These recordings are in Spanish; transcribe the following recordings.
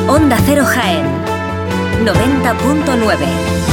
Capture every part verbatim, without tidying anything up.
Onda Cero Jaén, noventa punto nueve.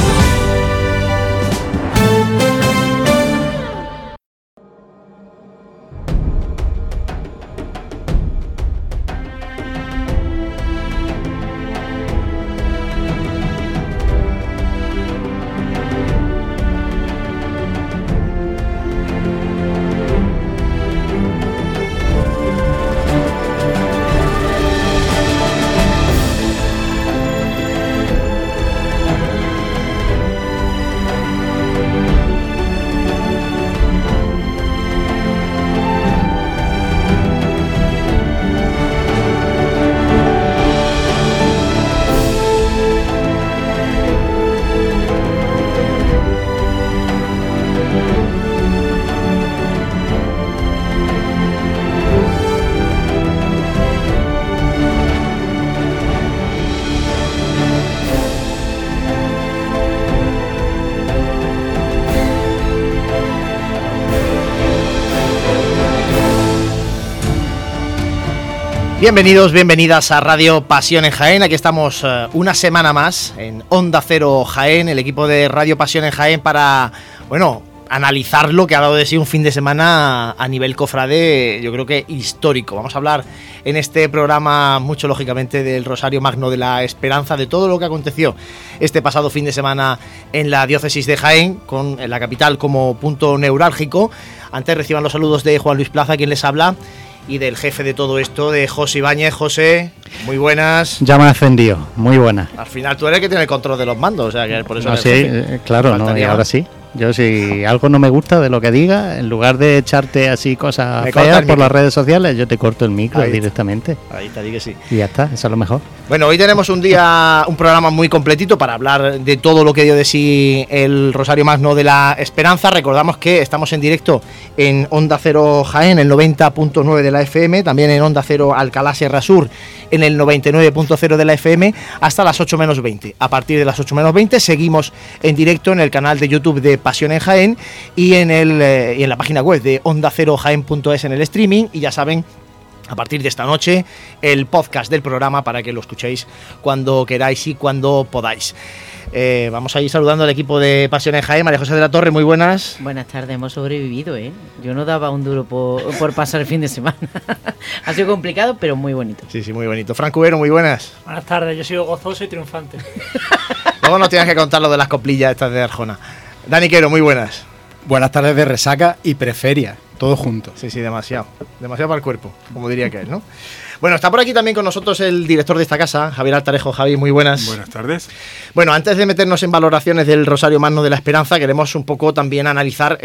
Bienvenidos, bienvenidas a Radio Pasión en Jaén. Aquí estamos uh, una semana más en Onda Cero Jaén, el equipo de Radio Pasión en Jaén, para, bueno, analizar lo que ha dado de sí un fin de semana a nivel cofrade, yo creo que histórico. Vamos a hablar en este programa mucho, lógicamente, del Rosario Magno de la Esperanza, de todo lo que aconteció este pasado fin de semana en la diócesis de Jaén, con la capital como punto neurálgico. Antes reciban los saludos de Juan Luis Plaza, quien les habla, y del jefe de todo esto, de José Ibáñez. José, muy buenas. Ya me ha encendido, muy buena. Al final tú eres el que tiene el control de los mandos, o sea que por eso... No, sí, eh, claro, no, y ahora sí. Yo, si algo no me gusta de lo que diga, en lugar de echarte así cosas me feas por las redes sociales, yo te corto el micro ahí directamente. Ahí te digo que sí. Y ya está, eso es lo mejor. Bueno, hoy tenemos un día, un programa muy completito para hablar de todo lo que dio de sí el Rosario Magno de la Esperanza. Recordamos que estamos en directo en Onda Cero Jaén, el noventa punto nueve de la F M, también en Onda Cero Alcalá Sierra Sur, en el noventa y nueve punto cero de la F M, hasta las ocho menos veinte. A partir de las ocho menos veinte seguimos en directo en el canal de YouTube de Pasión en Jaén y en, el, eh, y en la página web de onda cero jaén punto es en el streaming. Y ya saben, a partir de esta noche, el podcast del programa para que lo escuchéis cuando queráis y cuando podáis. Eh, vamos a ir saludando al equipo de Pasión en Jaén. María José de la Torre, muy buenas. Buenas tardes, hemos sobrevivido, ¿eh? Yo no daba un duro por, por pasar el fin de semana. Ha sido complicado, pero muy bonito. Sí, sí, muy bonito. Fran Cubero, muy buenas. Buenas tardes, yo sigo gozoso y triunfante. Luego nos tienes que contar lo de las coplillas estas de Arjona. Dani Quero, muy buenas. Buenas tardes de resaca y preferia, todo junto. Sí, sí, demasiado. Demasiado para el cuerpo, como diría que es, ¿no? Bueno, está por aquí también con nosotros el director de esta casa, Javier Altarejo. Javi, muy buenas. Buenas tardes. Bueno, antes de meternos en valoraciones del Rosario Magno de la Esperanza, queremos un poco también analizar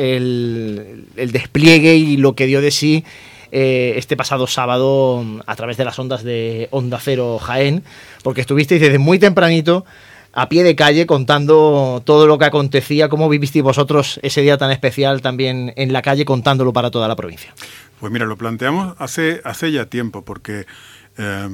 el, el despliegue y lo que dio de sí eh, este pasado sábado a través de las ondas de Onda Cero Jaén, porque estuvisteis desde muy tempranito a pie de calle contando todo lo que acontecía. ¿Cómo vivisteis vosotros ese día tan especial también en la calle, contándolo para toda la provincia? Pues mira, lo planteamos hace, hace ya tiempo, porque eh,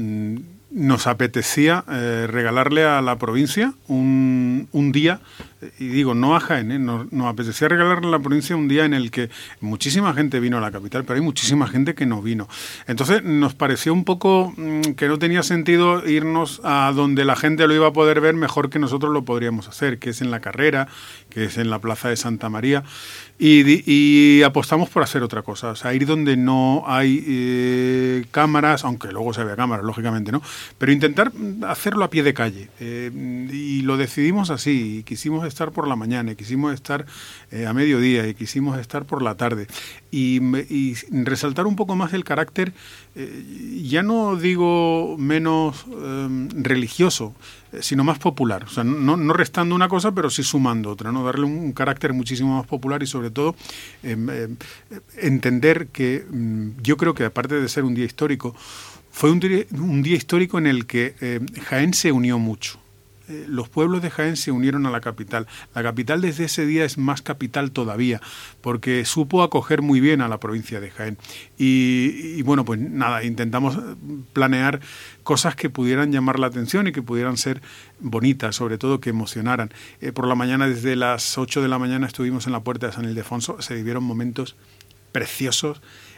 nos apetecía eh, regalarle a la provincia un, un día, y digo, no a Jaén, ¿eh? nos, nos apetecía regalarle a la provincia un día en el que muchísima gente vino a la capital, pero hay muchísima gente que no vino. Entonces nos pareció un poco mmm, que no tenía sentido irnos a donde la gente lo iba a poder ver mejor que nosotros lo podríamos hacer, que es en la Carrera, que es en la Plaza de Santa María. Y, y apostamos por hacer otra cosa, o sea, ir donde no hay eh, cámaras, aunque luego se vea cámaras, lógicamente, ¿no? Pero intentar hacerlo a pie de calle. Eh, y lo decidimos así, y quisimos estar por la mañana, y quisimos estar eh, a mediodía, y quisimos estar por la tarde. Y, y resaltar un poco más el carácter, eh, ya no digo menos eh, religioso, sino más popular, o sea, no, no restando una cosa, pero sí sumando otra, ¿no? Darle un, un carácter muchísimo más popular y sobre todo eh, eh, entender que mm, yo creo que aparte de ser un día histórico, fue un día, un día histórico en el que eh, Jaén se unió mucho. Eh, los pueblos de Jaén se unieron a la capital. La capital desde ese día es más capital todavía, porque supo acoger muy bien a la provincia de Jaén. Y, y bueno, pues nada, intentamos planear cosas que pudieran llamar la atención y que pudieran ser bonitas, sobre todo que emocionaran. Eh, por la mañana, desde las ocho de la mañana, estuvimos en la puerta de San Ildefonso, se vivieron momentos preciosos.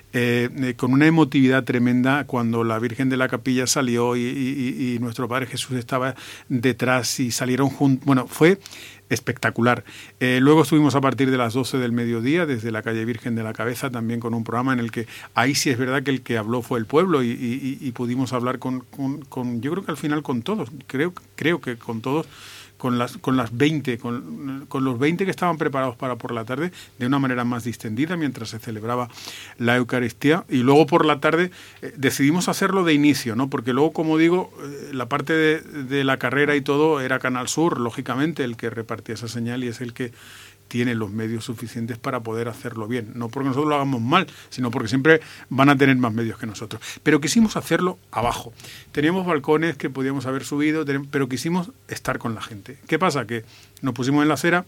eh, eh, con una emotividad tremenda cuando la Virgen de la Capilla salió y, y, y nuestro Padre Jesús estaba detrás y salieron juntos. Bueno, fue espectacular. Eh, luego estuvimos a partir de las doce del mediodía desde la calle Virgen de la Cabeza, también con un programa en el que ahí sí es verdad que el que habló fue el pueblo y, y, y pudimos hablar con, con, con, yo creo que al final con todos, creo, creo que con todos, con las con las veinte, con, con los veinte que estaban preparados para por la tarde, de una manera más distendida mientras se celebraba la Eucaristía, y luego por la tarde eh, decidimos hacerlo de inicio, ¿no? Porque luego, como digo, eh, la parte de, de la carrera y todo era Canal Sur, lógicamente, el que repartía esa señal y es el que tiene los medios suficientes para poder hacerlo bien. No porque nosotros lo hagamos mal, sino porque siempre van a tener más medios que nosotros. Pero quisimos hacerlo abajo. Teníamos balcones que podíamos haber subido, pero quisimos estar con la gente. ¿Qué pasa? Que nos pusimos en la acera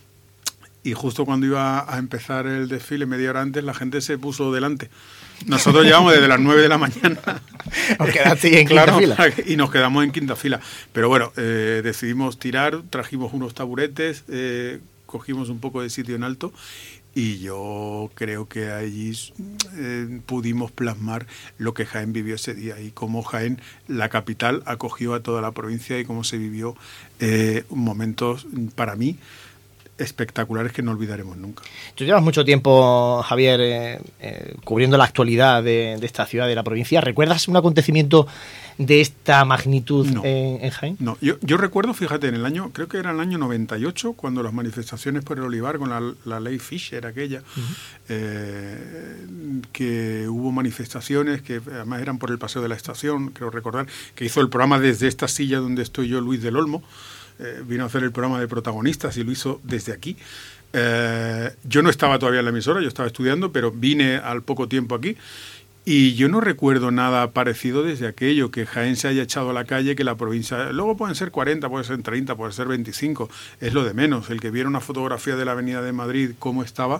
y justo cuando iba a empezar el desfile, media hora antes, la gente se puso delante. Nosotros llevamos desde las nueve de la mañana. Os quedasteis en claro, quinta fila. Y nos quedamos en quinta fila. Pero bueno, eh, decidimos tirar, trajimos unos taburetes, eh, cogimos un poco de sitio en alto y yo creo que allí eh, pudimos plasmar lo que Jaén vivió ese día y cómo Jaén, la capital, acogió a toda la provincia y cómo se vivió eh, momentos, para mí, espectaculares que no olvidaremos nunca. Tú llevas mucho tiempo, Javier, eh, eh, cubriendo la actualidad de, de esta ciudad, de la provincia. ¿Recuerdas un acontecimiento de esta magnitud no, en, en Jaén? No, yo, yo recuerdo, fíjate, en el año, creo que era el año noventa y ocho, cuando las manifestaciones por el olivar, con la, la ley Fischer aquella, uh-huh. eh, que hubo manifestaciones que además eran por el Paseo de la Estación, creo recordar, que hizo el programa desde esta silla donde estoy yo, Luis del Olmo, eh, vino a hacer el programa de protagonistas y lo hizo desde aquí. Eh, yo no estaba todavía en la emisora, yo estaba estudiando, pero vine al poco tiempo aquí. Y yo no recuerdo nada parecido desde aquello, que Jaén se haya echado a la calle, que la provincia... Luego pueden ser cuarenta, pueden ser treinta, pueden ser veinticinco, es lo de menos. El que viera una fotografía de la Avenida de Madrid, cómo estaba,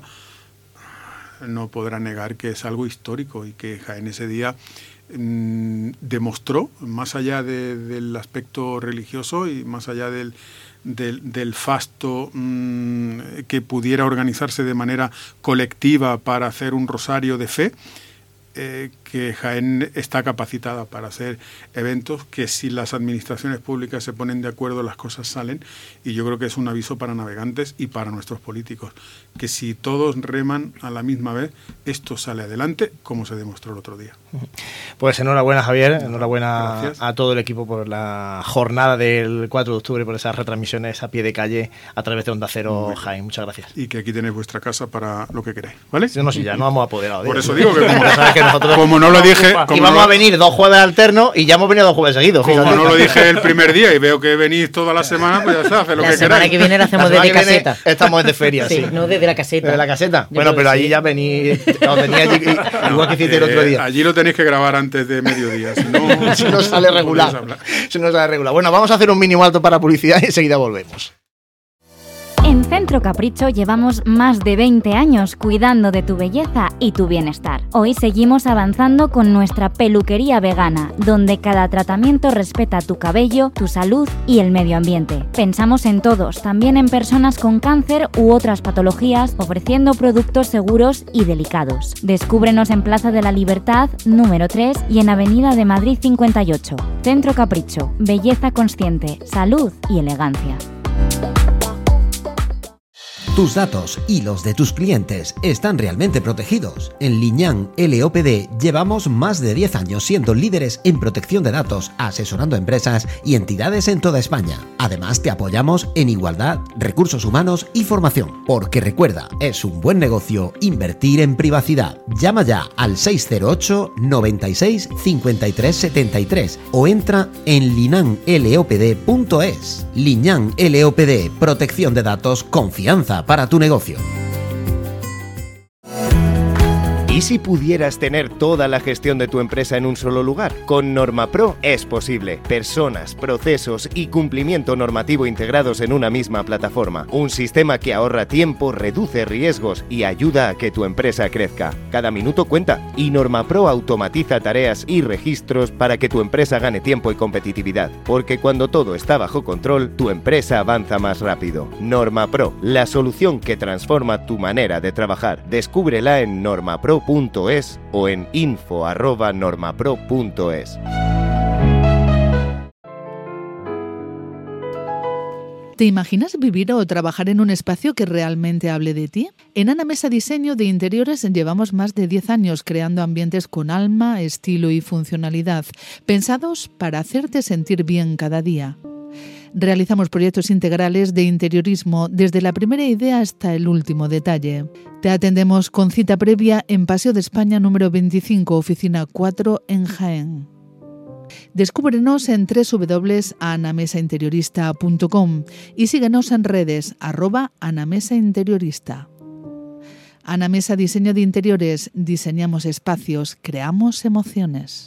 no podrá negar que es algo histórico y que Jaén ese día mmm, demostró, más allá de, del aspecto religioso y más allá del... Del, del fasto mmm, que pudiera organizarse de manera colectiva para hacer un rosario de fe, Eh, que Jaén está capacitada para hacer eventos que si las administraciones públicas se ponen de acuerdo las cosas salen, y yo creo que es un aviso para navegantes y para nuestros políticos, que si todos reman a la misma vez, esto sale adelante, como se demostró el otro día. Pues enhorabuena, Javier, enhorabuena Gracias. A todo el equipo por la jornada del cuatro de octubre, por esas retransmisiones a pie de calle a través de Onda Cero Jaén. Muchas gracias. Y que aquí tenéis vuestra casa para lo que queráis, ¿vale? Sí, no, sí, ya no hemos apoderado de Por eso. eso digo que como, sabes que nosotros como no lo dije... Como íbamos no, a venir dos jueves alternos y ya hemos venido dos jueves seguidos. Como fíjate. no lo dije el primer día y veo que venís toda la semana, pues ya está, hace lo la que semana queráis. que viene lo hacemos desde caseta. Estamos de feria, sí. sí. No desde la caseta. ¿Desde la caseta? Yo bueno, pero sí. allí ya venís, no, tenía allí, igual que hiciste el otro día. Eh, allí lo tenéis que grabar antes de mediodía, si no, si no sale regular. Si no sale regular. Bueno, vamos a hacer un mínimo alto para publicidad y enseguida volvemos. En Centro Capricho llevamos más de veinte años cuidando de tu belleza y tu bienestar. Hoy seguimos avanzando con nuestra peluquería vegana, donde cada tratamiento respeta tu cabello, tu salud y el medio ambiente. Pensamos en todos, también en personas con cáncer u otras patologías, ofreciendo productos seguros y delicados. Descúbrenos en Plaza de la Libertad, número tres, y en Avenida de Madrid cincuenta y ocho. Centro Capricho, belleza consciente, salud y elegancia. Tus datos y los de tus clientes están realmente protegidos. En Liñán L O P D llevamos más de diez años siendo líderes en protección de datos, asesorando empresas y entidades en toda España. Además, te apoyamos en igualdad, recursos humanos y formación. Porque recuerda, es un buen negocio invertir en privacidad. Llama ya al seis cero ocho, noventa y seis, cincuenta y tres setenta y tres o entra en linan l o p d punto es. Liñán L O P D, protección de datos, confianza para tu negocio. ¿Y si pudieras tener toda la gestión de tu empresa en un solo lugar? Con NormaPro es posible. Personas, procesos y cumplimiento normativo integrados en una misma plataforma. Un sistema que ahorra tiempo, reduce riesgos y ayuda a que tu empresa crezca. Cada minuto cuenta y NormaPro automatiza tareas y registros para que tu empresa gane tiempo y competitividad. Porque cuando todo está bajo control, tu empresa avanza más rápido. NormaPro, la solución que transforma tu manera de trabajar. Descúbrela en normapro punto es. punto es o en info arroba normapro punto es. ¿Te imaginas vivir o trabajar en un espacio que realmente hable de ti? En Ana Mesa Diseño de Interiores llevamos más de diez años creando ambientes con alma, estilo y funcionalidad, pensados para hacerte sentir bien cada día. Realizamos proyectos integrales de interiorismo desde la primera idea hasta el último detalle. Te atendemos con cita previa en Paseo de España número veinticinco, oficina cuatro en Jaén. Descúbrenos en doble u doble u doble u punto anamesainteriorista punto com y síguenos en redes arroba anamesainteriorista. Ana Mesa Diseño de Interiores. Diseñamos espacios, creamos emociones.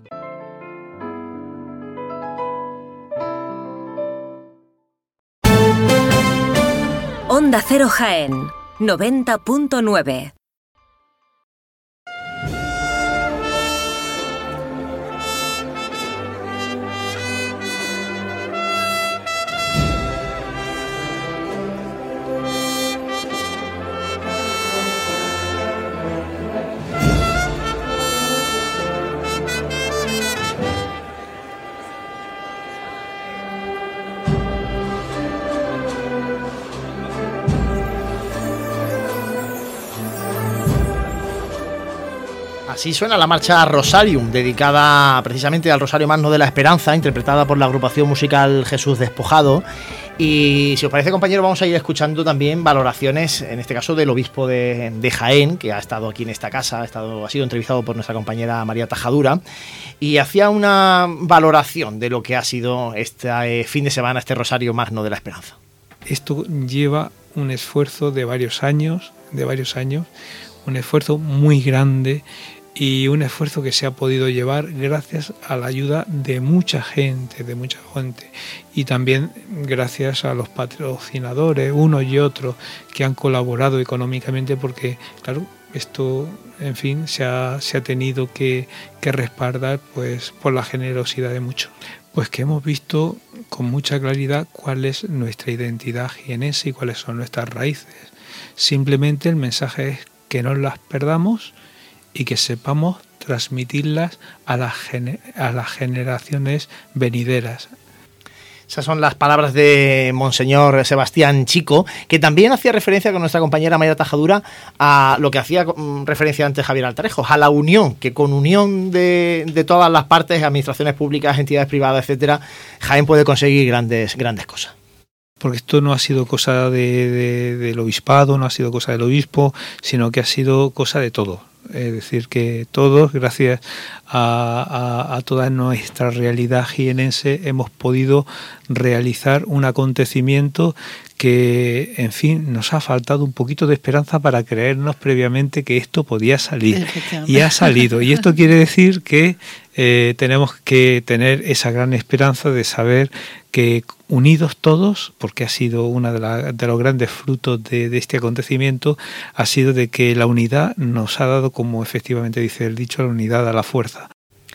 Onda Cero Jaén, noventa punto nueve. Así suena la marcha Rosarium, dedicada precisamente al Rosario Magno de la Esperanza, interpretada por la agrupación musical Jesús Despojado. Y si os parece, compañero, vamos a ir escuchando también valoraciones, en este caso del obispo de, de Jaén, que ha estado aquí en esta casa, ha, estado, ha sido entrevistado por nuestra compañera María Tajadura, y hacía una valoración de lo que ha sido este fin de semana, este Rosario Magno de la Esperanza. Esto lleva un esfuerzo de varios años, de varios años, un esfuerzo muy grande, y un esfuerzo que se ha podido llevar gracias a la ayuda de mucha gente, de mucha gente, y también gracias a los patrocinadores, unos y otros, que han colaborado económicamente, porque, claro, esto, en fin, se ha, se ha tenido que, que respaldar pues, por la generosidad de muchos. Pues que hemos visto con mucha claridad cuál es nuestra identidad jienense y cuáles son nuestras raíces. Simplemente el mensaje es que no las perdamos y que sepamos transmitirlas a las, gener- a las generaciones venideras. Esas son las palabras de Monseñor Sebastián Chico, que también hacía referencia con nuestra compañera María Tajadura a lo que hacía referencia antes Javier Altarejo, a la unión, que con unión de, de todas las partes, administraciones públicas, entidades privadas, etcétera, Jaén puede conseguir grandes, grandes cosas. Porque esto no ha sido cosa de, de, del obispado, no ha sido cosa del obispo, sino que ha sido cosa de todos. Es decir, que todos, gracias a, a, a toda nuestra realidad jienense, hemos podido realizar un acontecimiento que, en fin, nos ha faltado un poquito de esperanza para creernos previamente que esto podía salir. Y ha salido. Y esto quiere decir que eh, tenemos que tener esa gran esperanza de saber que unidos todos, porque ha sido uno de, la, de los grandes frutos de, de este acontecimiento, ha sido de que la unidad nos ha dado, como efectivamente dice el dicho, la unidad a la fuerza.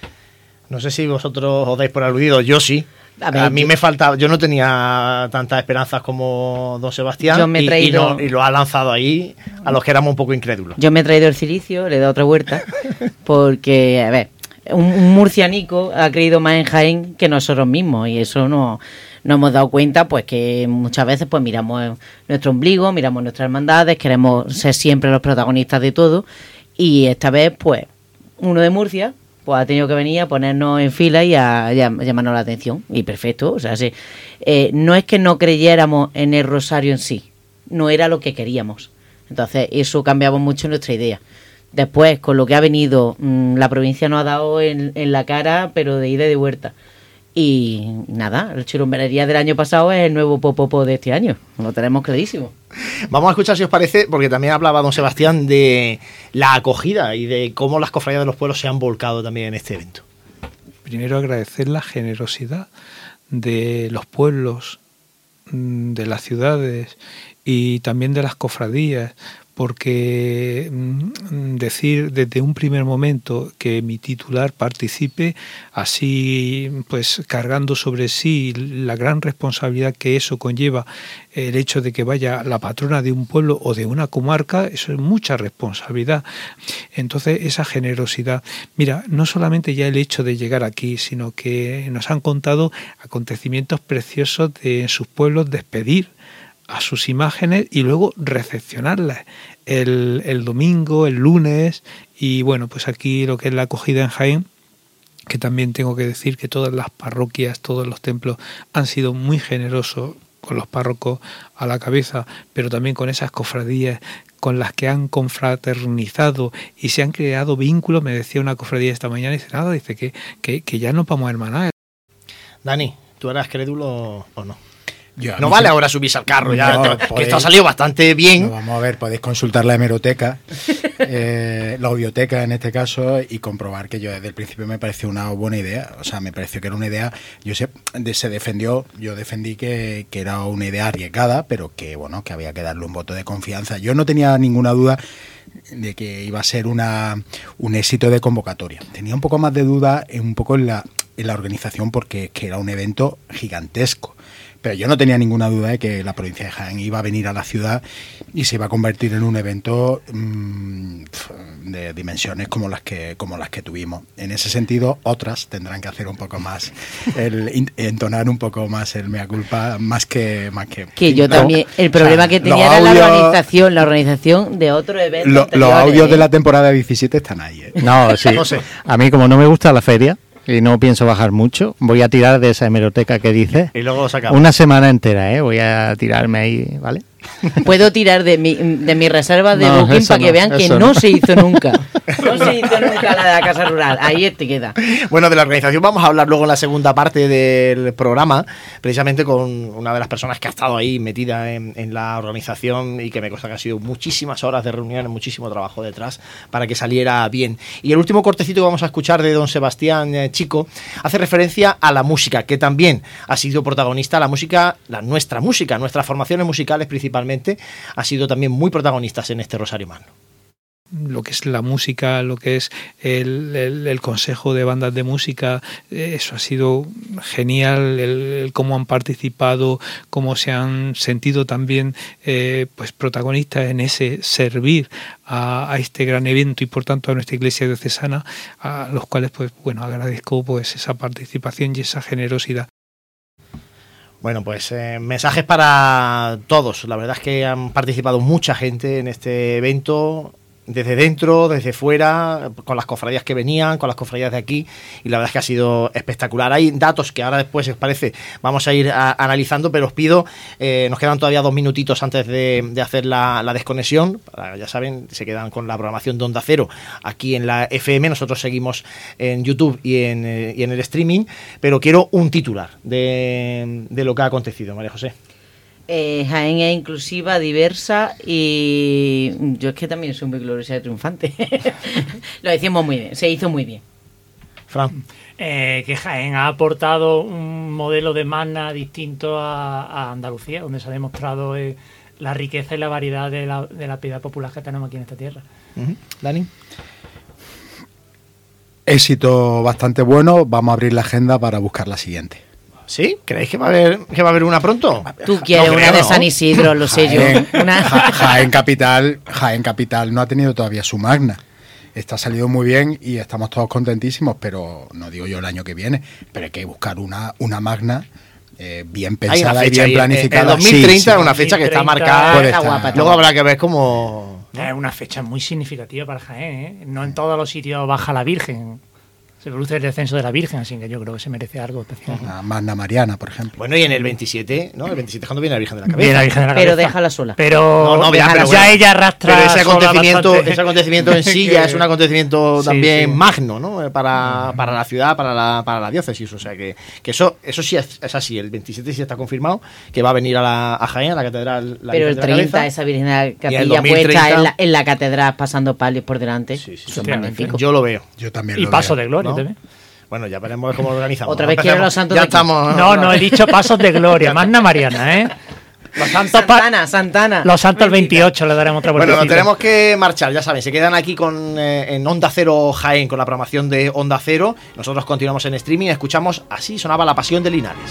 No sé si vosotros os dais por aludido, yo sí. A, ver, a mí yo, me faltaba, yo no tenía tantas esperanzas como don Sebastián, yo me he traído, y, y, no, y lo ha lanzado ahí a los que éramos un poco incrédulos. Yo me he traído el cilicio, le he dado otra vuelta, porque, a ver, un, un murcianico ha creído más en Jaén que nosotros mismos, y eso no... Nos hemos dado cuenta pues que muchas veces pues miramos nuestro ombligo, miramos nuestras hermandades, queremos ser siempre los protagonistas de todo, y esta vez pues uno de Murcia pues ha tenido que venir a ponernos en fila y a, a llamarnos la atención, y perfecto. O sea, sí, eh, no es que no creyéramos en el rosario en sí, no era lo que queríamos, entonces eso cambiaba mucho nuestra idea. Después, con lo que ha venido, mmm, la provincia nos ha dado en, en la cara, pero de ida y de vuelta. Y nada, la churumberería del año pasado es el nuevo popopo de este año, lo tenemos clarísimo. Vamos a escuchar, si os parece, porque también hablaba don Sebastián de la acogida y de cómo las cofradías de los pueblos se han volcado también en este evento. Primero, agradecer la generosidad de los pueblos, de las ciudades y también de las cofradías, porque mm, decir desde un primer momento que mi titular participe así, pues cargando sobre sí la gran responsabilidad que eso conlleva, el hecho de que vaya la patrona de un pueblo o de una comarca, eso es mucha responsabilidad. Entonces esa generosidad, mira, no solamente ya el hecho de llegar aquí, sino que nos han contado acontecimientos preciosos de en sus pueblos, despedir a sus imágenes y luego recepcionarlas el, el domingo, el lunes, y bueno, pues aquí lo que es la acogida en Jaén, que también tengo que decir que todas las parroquias, todos los templos han sido muy generosos con los párrocos a la cabeza, pero también con esas cofradías con las que han confraternizado y se han creado vínculos. Me decía una cofradía esta mañana, dice nada, dice que, que, que ya nos vamos a hermanar. Dani, ¿tú eras crédulo o no? Yo, no vale sí. ahora subirse al carro, ya no, te, podéis, que esto ha salido bastante bien. No, vamos a ver, podéis consultar la hemeroteca, eh, la audioteca en este caso, y comprobar que yo desde el principio me pareció una buena idea. O sea, me pareció que era una idea, yo sé, de, se defendió, yo defendí que, que era una idea arriesgada, pero que bueno, que había que darle un voto de confianza. Yo no tenía ninguna duda de que iba a ser una un éxito de convocatoria. Tenía un poco más de duda en un poco en la, en la organización, porque que era un evento gigantesco. Pero yo no tenía ninguna duda de que la provincia de Jaén iba a venir a la ciudad y se iba a convertir en un evento mmm, de dimensiones como las que como las que tuvimos. En ese sentido, otras tendrán que hacer un poco más, el entonar un poco más el mea culpa, más que más que. Que yo también. El problema o sea, que tenía era audios, la organización, la organización de otro evento. Lo, los audios ¿eh? de la temporada diecisiete están ahí. ¿eh? No, sí. No sé. A mí, como no me gusta la feria y no pienso bajar mucho, voy a tirar de esa hemeroteca que dice. Y luego sacamos. Una semana entera, ¿eh? Voy a tirarme ahí, ¿vale? Puedo tirar de mi, de mi reserva de no, booking para no, que vean que no. no se hizo nunca. No se hizo nunca la de la Casa Rural. Ahí te queda. Bueno, de la organización vamos a hablar luego en la segunda parte del programa, precisamente con una de las personas que ha estado ahí metida en, en la organización y que me consta que ha sido muchísimas horas de reuniones, muchísimo trabajo detrás para que saliera bien. Y el último cortecito que vamos a escuchar de don Sebastián eh, Chico hace referencia a la música, que también ha sido protagonista, la música, la nuestra música, nuestras formaciones musicales principalmente, ha sido también muy protagonistas en este Rosario Magno. Lo que es la música, lo que es el, el, el consejo de bandas de música, eso ha sido genial, el, el cómo han participado, cómo se han sentido también eh, pues protagonistas en ese servir a, a este gran evento y por tanto a nuestra iglesia diocesana, a los cuales pues bueno agradezco pues esa participación y esa generosidad. Bueno, pues eh, mensajes para todos. La verdad es que han participado mucha gente en este evento, desde dentro, desde fuera, con las cofradías que venían, con las cofradías de aquí, y la verdad es que ha sido espectacular. Hay datos que ahora después, si os parece, vamos a ir a, analizando, pero os pido, eh, nos quedan todavía dos minutitos antes de, de hacer la, la desconexión. Ya saben, se quedan con la programación de Onda Cero aquí en la F M, nosotros seguimos en YouTube y en, eh, y en el streaming, pero quiero un titular de, de lo que ha acontecido, María José. Eh, Jaén es inclusiva, diversa y yo es que también soy muy gloriosa de triunfante. Lo decimos muy bien, se hizo muy bien. Fran. Eh, que Jaén ha aportado un modelo de magna distinto a, a Andalucía, donde se ha demostrado eh, la riqueza y la variedad de la, de la piedad popular que tenemos aquí en esta tierra. Uh-huh. Dani. Éxito bastante bueno, vamos a abrir la agenda para buscar la siguiente. ¿Sí? ¿Creéis que va a haber que va a haber una pronto? Tú quieres no, una creo, de San Isidro, lo sé yo. Una... Ja, Jaén Capital, Jaén Capital no ha tenido todavía su magna. Está salido muy bien y estamos todos contentísimos, pero no digo yo el año que viene, pero hay que buscar una, una magna eh, bien pensada y bien planificada. El dos mil treinta es sí, sí. una fecha que está marcada. Está guapa, luego habrá que ver cómo... ¿no? Es una fecha muy significativa para Jaén, ¿eh? No en todos los sitios baja la Virgen. Se produce el descenso de la Virgen, así que yo creo que se merece algo especial. Una Magna Mariana, por ejemplo. Bueno, y en el veintisiete, ¿no? El veintisiete es cuando viene la Virgen de la Cabeza. Viene la Virgen de la Cabeza. Pero déjala sola. Pero, no, no, ya, pero ya bueno, ella arrastra. Pero ese acontecimiento, ese acontecimiento en sí ya es un acontecimiento sí, también sí. magno, ¿no? Para, para la ciudad, para la, para la diócesis. O sea que, que eso, eso sí es, es así. El veintisiete sí está confirmado que va a venir a, la, a Jaén, a la catedral. La pero el treinta, esa Virgen de la Capilla puesta en la, en la catedral pasando palios por delante. Sí, sí, eso es magnífico. Yo lo veo. Yo también y lo paso veo. de gloria ¿no? también. Bueno, ya veremos cómo lo organizamos. Otra vez quiero los santos ya de estamos. No, no, he dicho pasos de gloria. Magna Mariana, ¿eh? Los santos Santana, Santana. Los santos el veintiocho le daremos otra vuelta. Bueno, nos tenemos que marchar, ya saben, se quedan aquí con eh, en Onda Cero Jaén, con la programación de Onda Cero. Nosotros continuamos en streaming, escuchamos Así sonaba la pasión de Linares.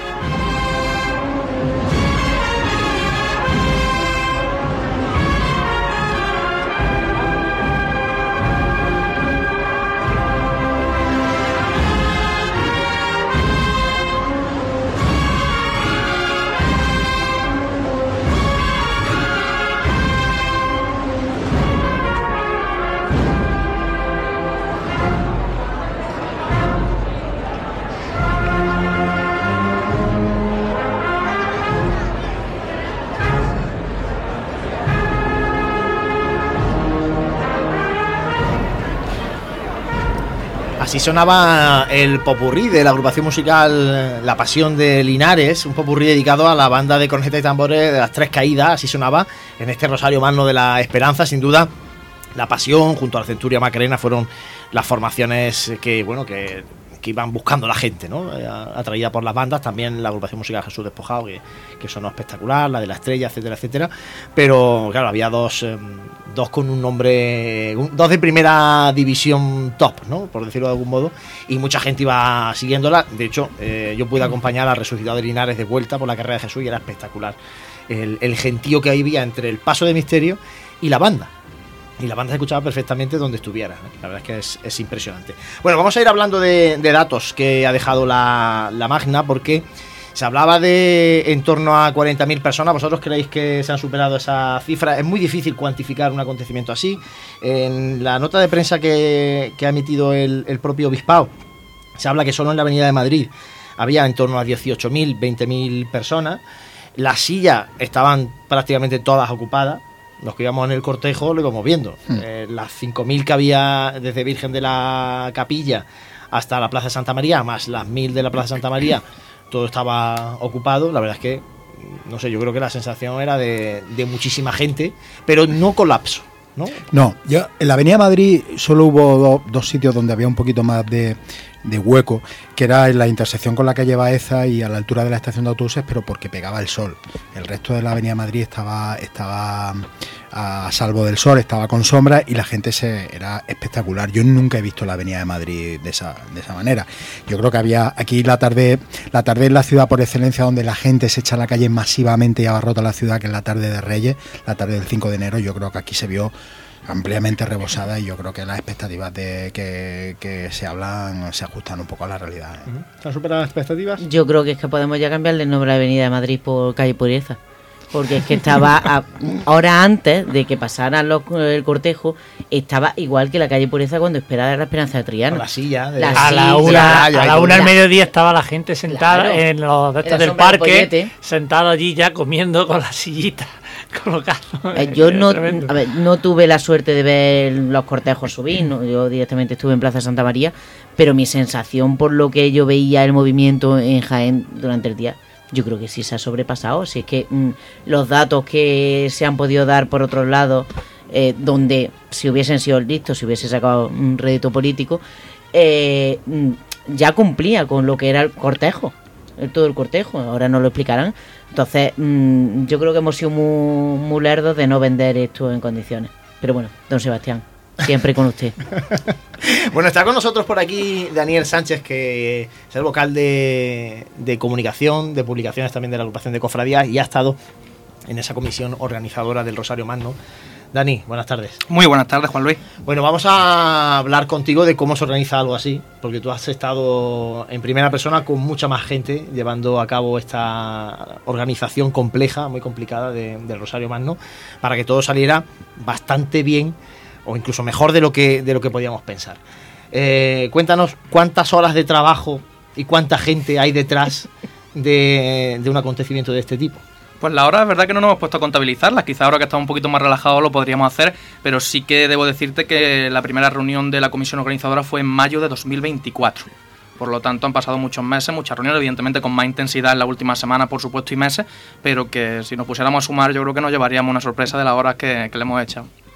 Así sonaba el popurrí de la agrupación musical La Pasión de Linares, un popurrí dedicado a la banda de corneta y tambores de las Tres Caídas. Así sonaba en este Rosario Magno de la Esperanza. Sin duda, La Pasión junto a la Centuria Macarena fueron las formaciones que, bueno, que, que iban buscando la gente, ¿no? Atraída por las bandas. También la agrupación musical Jesús Despojado, que, que sonó espectacular, la de La Estrella, etcétera, etcétera. Pero claro, había dos, eh, dos con un nombre, un, dos de primera división top, ¿no? Por decirlo de algún modo, y mucha gente iba siguiéndola. De hecho, eh, yo pude acompañar al Resucitado de Linares de vuelta por la carrera de Jesús y era espectacular el, el gentío que había entre el paso de misterio y la banda. Y la banda se escuchaba perfectamente donde estuviera, ¿no? La verdad es que es, es impresionante. Bueno, vamos a ir hablando de, de datos que ha dejado la, la Magna, porque se hablaba de en torno a cuarenta mil personas. ¿Vosotros creéis que se han superado esa cifra? Es muy difícil cuantificar un acontecimiento así. En la nota de prensa que, que ha emitido el, el propio Obispado, se habla que solo en la Avenida de Madrid había en torno a dieciocho mil, veinte mil personas. Las sillas estaban prácticamente todas ocupadas. Los que íbamos en el cortejo lo íbamos viendo. Mm. Eh, las cinco mil que había desde Virgen de la Capilla hasta la Plaza de Santa María, más las mil de la Plaza de Santa María, todo estaba ocupado. La verdad es que, no sé, yo creo que la sensación era de, de muchísima gente, pero no colapso, ¿no? No, yo en la Avenida Madrid solo hubo do, dos sitios donde había un poquito más de, de hueco, que era en la intersección con la calle Baeza y a la altura de la estación de autobuses, pero porque pegaba el sol. El resto de la Avenida Madrid estaba, estaba a salvo del sol, estaba con sombra y la gente se era espectacular. Yo nunca he visto la Avenida de Madrid de esa, de esa manera. Yo creo que había aquí la tarde, la tarde en la ciudad por excelencia donde la gente se echa a la calle masivamente y abarrota la ciudad, que es la tarde de Reyes, la tarde del cinco de enero. Yo creo que aquí se vio ampliamente rebosada y yo creo que las expectativas de que, que se hablan se ajustan un poco a la realidad, ¿eh? ¿Se han superado las expectativas? Yo creo que es que podemos ya cambiarle el nombre a la Avenida de Madrid por calle Pureza, porque es que estaba a, ahora antes de que pasaran los, el cortejo, estaba igual que la calle Pureza cuando esperaba la Esperanza de Triana. La silla de... la a, silla, la una, a la una al mediodía estaba la gente sentada, claro, en los de estos del parque, sentada allí ya comiendo con la sillita colocado. Eh, yo no, a ver, no tuve la suerte de ver los cortejos subir, ¿no? Yo directamente estuve en Plaza Santa María, pero mi sensación por lo que yo veía el movimiento en Jaén durante el día, yo creo que sí se ha sobrepasado. Si es que mmm, los datos que se han podido dar por otros lados, eh, donde si hubiesen sido listos, si hubiese sacado un rédito político, eh, ya cumplía con lo que era el cortejo, el, todo el cortejo. Ahora no lo explicarán. Entonces, mmm, yo creo que hemos sido muy, muy lerdos de no vender esto en condiciones. Pero bueno, don Sebastián, siempre con usted. Bueno, está con nosotros por aquí Daniel Sánchez, que es el vocal de, de comunicación, de publicaciones también de la agrupación de cofradías, y ha estado en esa comisión organizadora del Rosario Magno. Dani, buenas tardes. Muy buenas tardes, Juan Luis. Bueno, vamos a hablar contigo de cómo se organiza algo así, porque tú has estado en primera persona con mucha más gente llevando a cabo esta organización compleja, muy complicada de, del Rosario Magno, para que todo saliera bastante bien o incluso mejor de lo que, de lo que podíamos pensar. Eh, cuéntanos cuántas horas de trabajo y cuánta gente hay detrás de, de un acontecimiento de este tipo. Pues la hora es verdad que no nos hemos puesto a contabilizarlas, quizá ahora que estamos un poquito más relajados lo podríamos hacer, pero sí que debo decirte que la primera reunión de la comisión organizadora fue en mayo de dos mil veinticuatro. Por lo tanto han pasado muchos meses, muchas reuniones, evidentemente con más intensidad en la última semana, por supuesto, y meses, pero que si nos pusiéramos a sumar yo creo que nos llevaríamos una sorpresa de las horas que, que le hemos echado.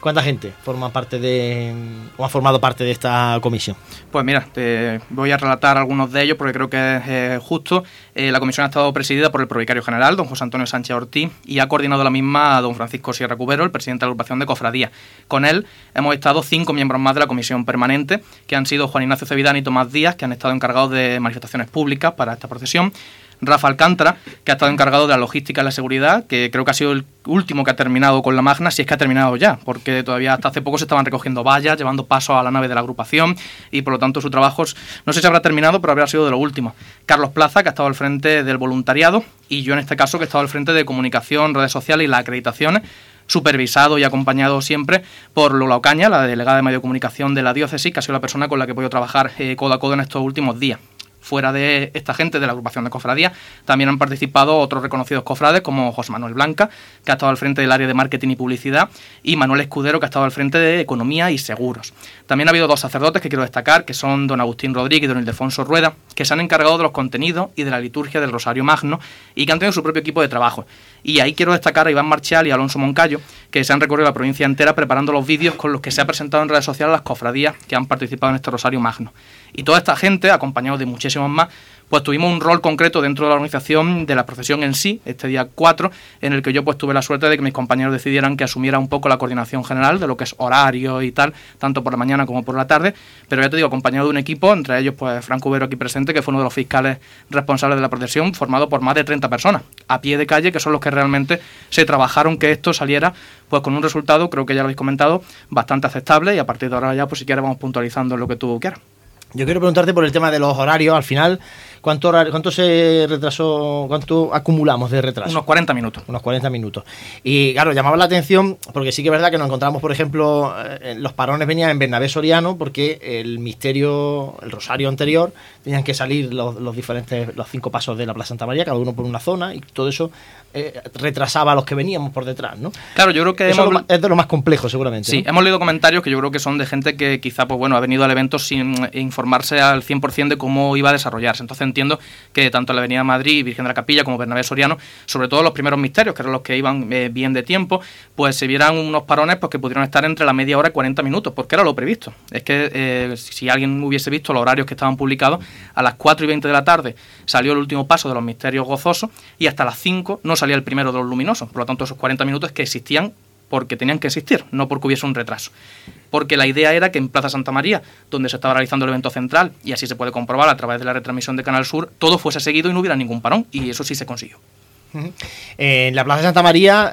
¿Cuánta gente forma parte de o ha formado parte de esta comisión? Pues mira, te voy a relatar algunos de ellos porque creo que es eh, justo. Eh, la comisión ha estado presidida por el provicario general, don José Antonio Sánchez Ortiz, y ha coordinado la misma a don Francisco Sierra Cubero, el presidente de la agrupación de cofradías. Con él hemos estado cinco miembros más de la comisión permanente, que han sido Juan Ignacio Cevidán y Tomás Díaz, que han estado encargados de manifestaciones públicas para esta procesión. Rafa Alcántara, que ha estado encargado de la logística y la seguridad, que creo que ha sido el último que ha terminado con la Magna, si es que ha terminado ya, porque todavía hasta hace poco se estaban recogiendo vallas, llevando paso a la nave de la agrupación, y por lo tanto su trabajo, no sé si habrá terminado, pero habrá sido de lo último. Carlos Plaza, que ha estado al frente del voluntariado, y yo en este caso, que he estado al frente de comunicación, redes sociales y las acreditaciones, supervisado y acompañado siempre por Lola Ocaña, la delegada de medio de comunicación de la diócesis, que ha sido la persona con la que he podido trabajar eh, codo a codo en estos últimos días. Fuera de esta gente de la agrupación de cofradías, también han participado otros reconocidos cofrades como José Manuel Blanca, que ha estado al frente del área de marketing y publicidad, y Manuel Escudero, que ha estado al frente de economía y seguros. También ha habido dos sacerdotes que quiero destacar, que son don Agustín Rodríguez y don Ildefonso Rueda, que se han encargado de los contenidos y de la liturgia del Rosario Magno y que han tenido su propio equipo de trabajo. Y ahí quiero destacar a Iván Marchal y a Alonso Moncayo, que se han recorrido la provincia entera preparando los vídeos con los que se ha presentado en redes sociales las cofradías que han participado en este Rosario Magno. Y toda esta gente, acompañados de muchísimos más, pues tuvimos un rol concreto dentro de la organización de la procesión en sí, este día cuatro, en el que yo pues tuve la suerte de que mis compañeros decidieran que asumiera un poco la coordinación general de lo que es horario y tal, tanto por la mañana como por la tarde, pero ya te digo, acompañado de un equipo, entre ellos pues Franco Cubero aquí presente, que fue uno de los fiscales responsables de la procesión, formado por más de treinta personas, a pie de calle, que son los que realmente se trabajaron que esto saliera pues con un resultado, creo que ya lo habéis comentado, bastante aceptable, y a partir de ahora ya pues si quieres vamos puntualizando lo que tú quieras. Yo quiero preguntarte por el tema de los horarios. Al final, ¿cuánto horario, cuánto se retrasó, cuánto acumulamos de retraso? Unos cuarenta minutos. Unos cuarenta minutos. Y claro, llamaba la atención porque sí que es verdad que nos encontramos, por ejemplo, los parones venían en Bernabé Soriano porque el misterio, el rosario anterior, tenían que salir los, los diferentes, los cinco pasos de la Plaza Santa María, cada uno por una zona, y todo eso eh, retrasaba a los que veníamos por detrás, ¿no? Claro, yo creo que eso hemos... es de lo más complejo, seguramente. Sí, ¿no? Hemos leído comentarios que yo creo que son de gente que quizá, pues bueno, ha venido al evento sin informarse al cien por ciento de cómo iba a desarrollarse. Entonces entiendo que tanto en la Avenida Madrid, Virgen de la Capilla, como Bernabé Soriano, sobre todo los primeros misterios, que eran los que iban eh, bien de tiempo, pues se vieran unos parones pues, que pudieron estar entre la media hora y cuarenta minutos, porque era lo previsto. Es que eh, si alguien hubiese visto los horarios que estaban publicados, a las cuatro y veinte de la tarde salió el último paso de los misterios gozosos y hasta las cinco no salía el primero de los luminosos. Por lo tanto, esos cuarenta minutos que existían porque tenían que existir, no porque hubiese un retraso. Porque la idea era que en Plaza Santa María, donde se estaba realizando el evento central, y así se puede comprobar a través de la retransmisión de Canal Sur, todo fuese seguido y no hubiera ningún parón, y eso sí se consiguió. Uh-huh. En la Plaza Santa María,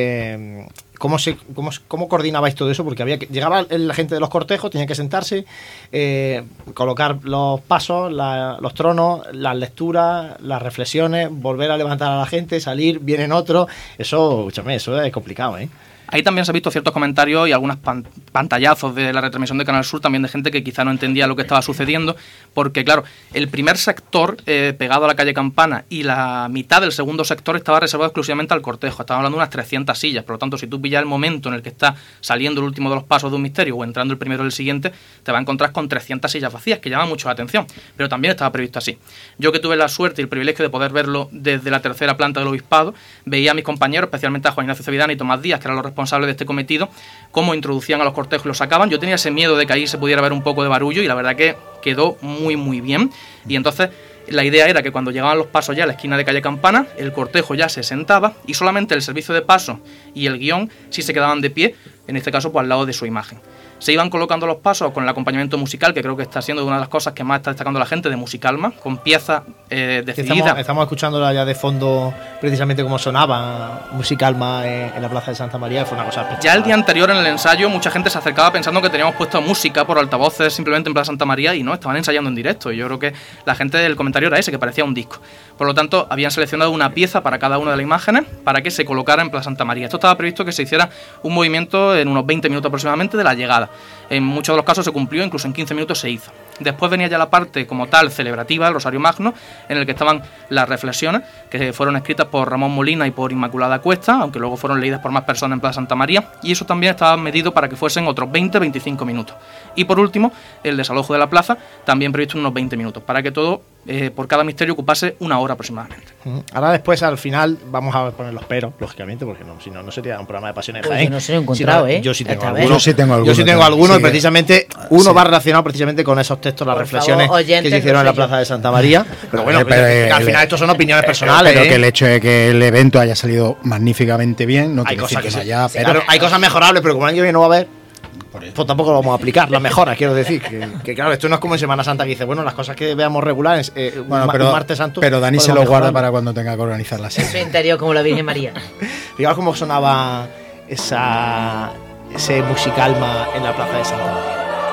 eh, ¿cómo, se, cómo, ¿cómo coordinabais todo eso? Porque había que, llegaba la gente de los cortejos, tenían que sentarse, eh, colocar los pasos, la, los tronos, las lecturas, las reflexiones, volver a levantar a la gente, salir, vienen otros. Eso, escúchame, eso es complicado, ¿eh? Ahí también se han visto ciertos comentarios y algunos pan, pantallazos de la retransmisión de Canal Sur, también de gente que quizá no entendía lo que estaba sucediendo, porque claro, el primer sector eh, pegado a la calle Campana y la mitad del segundo sector estaba reservado exclusivamente al cortejo. Estamos hablando de unas trescientas sillas, por lo tanto, si tú pillas el momento en el que está saliendo el último de los pasos de un misterio o entrando el primero del siguiente, te vas a encontrar con trescientas sillas vacías, que llaman mucho la atención, pero también estaba previsto así. Yo, que tuve la suerte y el privilegio de poder verlo desde la tercera planta del obispado, veía a mis compañeros, especialmente a Juan Ignacio Cevidán y Tomás Díaz, que eran los responsables de este cometido, cómo introducían a los cortejos y los sacaban. Yo tenía ese miedo de que ahí se pudiera ver un poco de barullo, y la verdad que quedó muy muy bien. Y entonces la idea era que cuando llegaban los pasos ya a la esquina de calle Campana, el cortejo ya se sentaba y solamente el servicio de paso y el guión sí se quedaban de pie, en este caso pues al lado de su imagen. Se iban colocando los pasos con el acompañamiento musical, que creo que está siendo una de las cosas que más está destacando la gente, de Musicalma, con piezas eh, decididas. Estamos, estamos escuchándola ya de fondo, precisamente como sonaba Musicalma en, en la Plaza de Santa María, fue una cosa espectacular. Ya el día anterior en el ensayo mucha gente se acercaba pensando que teníamos puesto música por altavoces simplemente en Plaza Santa María, y no, estaban ensayando en directo, y yo creo que la gente del comentario era ese, que parecía un disco. Por lo tanto, habían seleccionado una pieza para cada una de las imágenes para que se colocara en Plaza Santa María. Esto estaba previsto que se hiciera un movimiento en unos veinte minutos aproximadamente de la llegada. En muchos de los casos se cumplió, incluso en quince minutos se hizo. Después venía ya la parte como tal celebrativa, el Rosario Magno, en el que estaban las reflexiones, que fueron escritas por Ramón Molina y por Inmaculada Cuesta, aunque luego fueron leídas por más personas en Plaza Santa María, y eso también estaba medido para que fuesen otros veinte a veinticinco minutos. Y por último, el desalojo de la plaza, también previsto unos veinte minutos, para que todo, eh, por cada misterio, ocupase una hora aproximadamente. Ahora después, al final, vamos a poner los peros, lógicamente, porque no, si no, no sería un programa de Pasiones de Jaén. Pues yo no se lo he encontrado, si no, ¿eh? Yo sí tengo algunos. Yo sí tengo algunos. Yo sí tengo algunos, sí, y precisamente uno sí. va relacionado precisamente con esos textos, las Por reflexiones favor, oyentes, que se hicieron en la no sé Plaza de Santa María. Pero bueno, pero, pero, pero, que al el, final estos son opiniones personales. Pero ¿eh? que el hecho de que el evento haya salido magníficamente bien, no hay quiere cosas decir que, que no haya... sí, Pero, claro, hay cosas mejorables, pero como el año que viene no va a haber, pues tampoco lo vamos a aplicar, las mejoras, quiero decir. Que, que claro, esto no es como en Semana Santa que dice, bueno, las cosas que veamos regulares, eh, bueno, un, pero, un martes santo. Pero Dani se lo guarda para cuando tenga que organizar la serie. En su interior como la Virgen María. Fijaos cómo sonaba esa, ese musicalma en la Plaza de Santa María.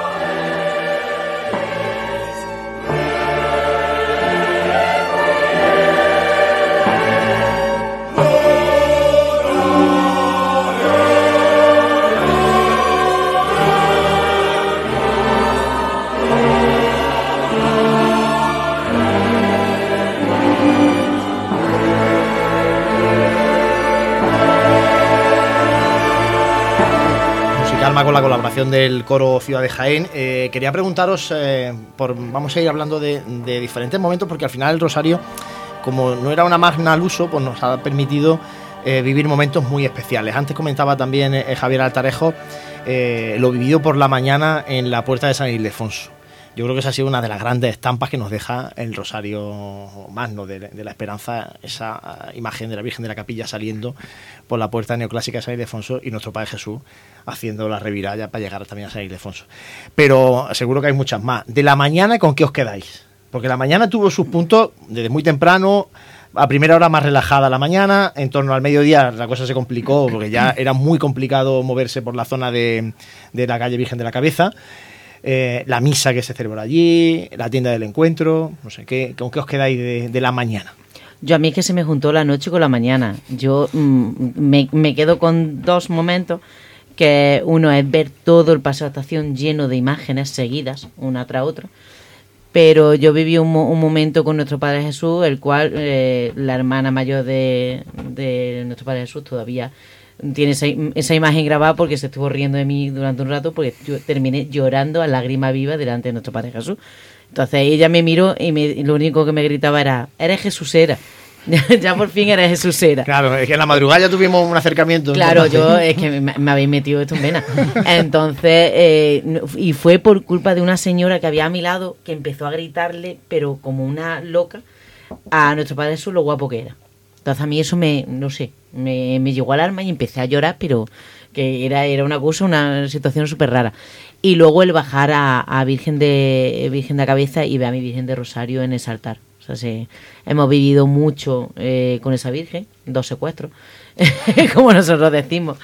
Con la colaboración del coro Ciudad de Jaén, eh, quería preguntaros, eh, por, vamos a ir hablando de, de diferentes momentos, porque al final el Rosario, como no era una magna al uso, pues nos ha permitido eh, vivir momentos muy especiales. Antes comentaba también eh, Javier Altarejo eh, lo vivido por la mañana en la Puerta de San Ildefonso. Yo creo que esa ha sido una de las grandes estampas que nos deja el Rosario Magno de, de la Esperanza, esa imagen de la Virgen de la Capilla saliendo por la puerta neoclásica de San Ildefonso y nuestro Padre Jesús haciendo la reviralla para llegar también a San Ildefonso. Pero seguro que hay muchas más. De la mañana, ¿con qué os quedáis? Porque la mañana tuvo sus puntos desde muy temprano, a primera hora más relajada la mañana, en torno al mediodía la cosa se complicó porque ya era muy complicado moverse por la zona de, de la calle Virgen de la Cabeza. Eh, la misa que se celebró allí, la tienda del encuentro, no sé, ¿qué, ¿con qué os quedáis de, de la mañana? Yo a mí es que se me juntó la noche con la mañana. Yo mmm, me, me quedo con dos momentos, que uno es ver todo el paseo de estación lleno de imágenes seguidas, una tras otra. Pero yo viví un, un momento con nuestro Padre Jesús, el cual eh, la hermana mayor de, de nuestro Padre Jesús todavía tiene esa, esa imagen grabada porque se estuvo riendo de mí durante un rato porque yo terminé llorando a lágrima viva delante de nuestro Padre Jesús. Entonces ella me miró y, me, y lo único que me gritaba era, eres Jesusera. Ya por fin eres Jesusera. Claro, es que en la madrugada ya tuvimos un acercamiento. Claro, yo es que me, me habéis metido esto en vena. Entonces, eh, y fue por culpa de una señora que había a mi lado que empezó a gritarle, pero como una loca, a nuestro Padre Jesús lo guapo que era. Entonces a mí eso me, no sé, me, me llegó al alma y empecé a llorar, pero que era, era una cosa, una situación súper rara. Y luego el bajar a, a Virgen de Virgen de la Cabeza y ver a mi Virgen de Rosario en ese altar. O sea, sí, hemos vivido mucho eh, con esa Virgen, dos secuestros, como nosotros decimos.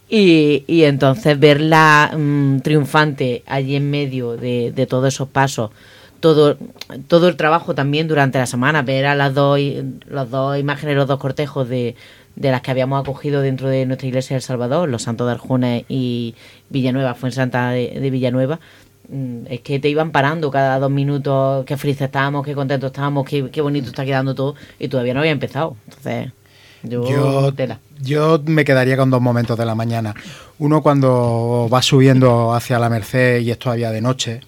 Y, y entonces verla mmm, triunfante allí en medio de, de todos esos pasos, todo todo el trabajo también durante la semana, ver a las dos, las dos imágenes, los dos cortejos de, de las que habíamos acogido dentro de nuestra iglesia de El Salvador, los Santos de Arjona y Villanueva, Fuensanta de, de Villanueva. Es que te iban parando cada dos minutos, qué felices estábamos, qué contentos estábamos, qué, qué bonito está quedando todo, y todavía no había empezado. Entonces, yo, yo, tela. yo me quedaría con dos momentos de la mañana. Uno cuando vas subiendo hacia la Merced y es todavía de noche,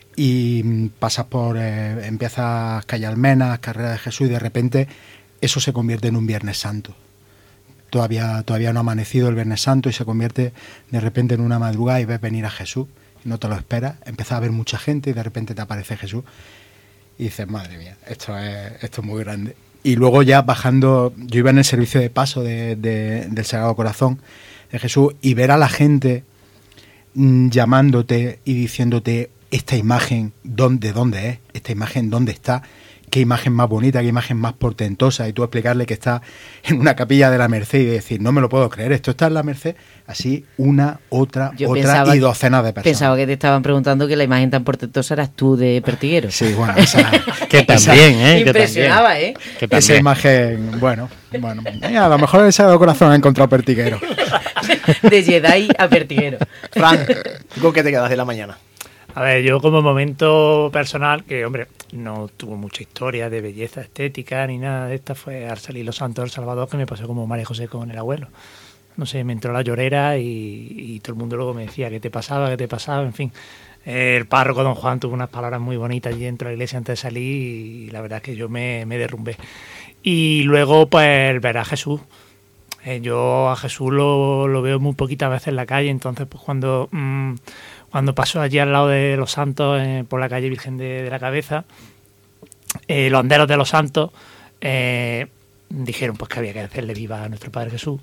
y pasas por, eh, empiezas calle Almenas, Carrera de Jesús, y de repente eso se convierte en un Viernes Santo. Todavía, todavía no ha amanecido el Viernes Santo y se convierte de repente en una madrugada y ves venir a Jesús. No te lo esperas, empiezas a ver mucha gente y de repente te aparece Jesús y dices, madre mía, esto es, esto es muy grande. Y luego ya bajando, yo iba en el servicio de paso de, de, del Sagrado Corazón de Jesús y ver a la gente mmm, llamándote y diciéndote esta imagen, ¿dónde, dónde es? Esta imagen, ¿dónde está? Qué imagen más bonita, qué imagen más portentosa, y tú explicarle que está en una capilla de la Merced y decir, no me lo puedo creer, esto está en la Merced, así una, otra, Yo otra y docenas de personas. Pensaba que te estaban preguntando que la imagen tan portentosa eras tú de Pertiguero. Sí, bueno, esa, que también, ¿eh? Impresionaba, que ¿eh? Que también. Esa imagen, bueno, bueno, eh, a lo mejor en el Sagrado Corazón ha encontrado Pertiguero. De Jedi a Pertiguero. Fran, ¿con qué te quedas de la mañana? A ver, yo como momento personal, que hombre, no tuvo mucha historia de belleza estética ni nada de esta, fue al salir Los Santos del Salvador, que me pasó como María José con el abuelo. No sé, me entró la llorera y, y todo el mundo luego me decía qué te pasaba, qué te pasaba, en fin. El párroco don Juan tuvo unas palabras muy bonitas allí dentro de la iglesia antes de salir y la verdad es que yo me, me derrumbé. Y luego pues ver a Jesús. Eh, yo a Jesús lo, lo veo muy poquitas veces en la calle, entonces pues cuando... Mmm, Cuando pasó allí al lado de Los Santos, eh, por la calle Virgen de, de la Cabeza, eh, los anderos de Los Santos eh, dijeron pues que había que hacerle viva a nuestro Padre Jesús.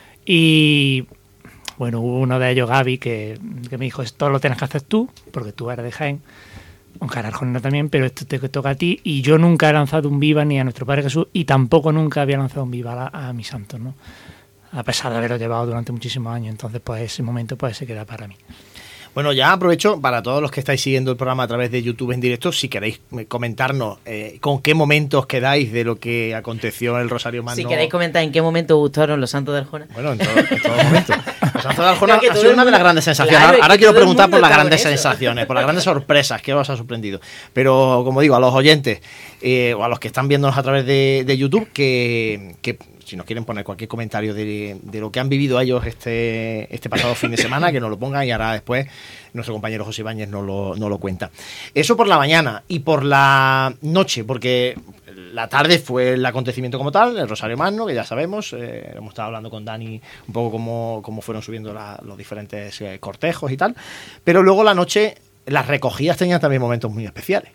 Y bueno, hubo uno de ellos, Gaby, que, que me dijo, esto lo tienes que hacer tú, porque tú eres de Jaén, aunque era Arjona también, pero esto te toca a ti. Y yo nunca he lanzado un viva ni a nuestro Padre Jesús, y tampoco nunca había lanzado un viva a, a mis santos, ¿no? A pesar de haberlo llevado durante muchísimos años. Entonces pues ese momento pues se queda para mí. Bueno, ya aprovecho para todos los que estáis siguiendo el programa a través de YouTube en directo, si queréis comentarnos eh, con qué momentos quedáis de lo que aconteció en el Rosario Magno. Si queréis comentar en qué momento gustaron los Santos de Arjona. Bueno, en todo, en todo momento. Los Santos de Arjona ha sido una de las grandes sensaciones. Claro, ahora quiero preguntar por las grandes sensaciones, por las grandes sorpresas que os ha sorprendido. Pero, como digo, a los oyentes eh, o a los que están viéndonos a través de, de YouTube, que... que si nos quieren poner cualquier comentario de, de lo que han vivido ellos este, este pasado fin de semana, que nos lo pongan y ahora después nuestro compañero José Ibáñez nos lo, nos lo cuenta. Eso por la mañana y por la noche, porque la tarde fue el acontecimiento como tal, el Rosario Magno, que ya sabemos, eh, hemos estado hablando con Dani un poco cómo, cómo fueron subiendo la, los diferentes eh, cortejos y tal, pero luego la noche, las recogidas tenían también momentos muy especiales.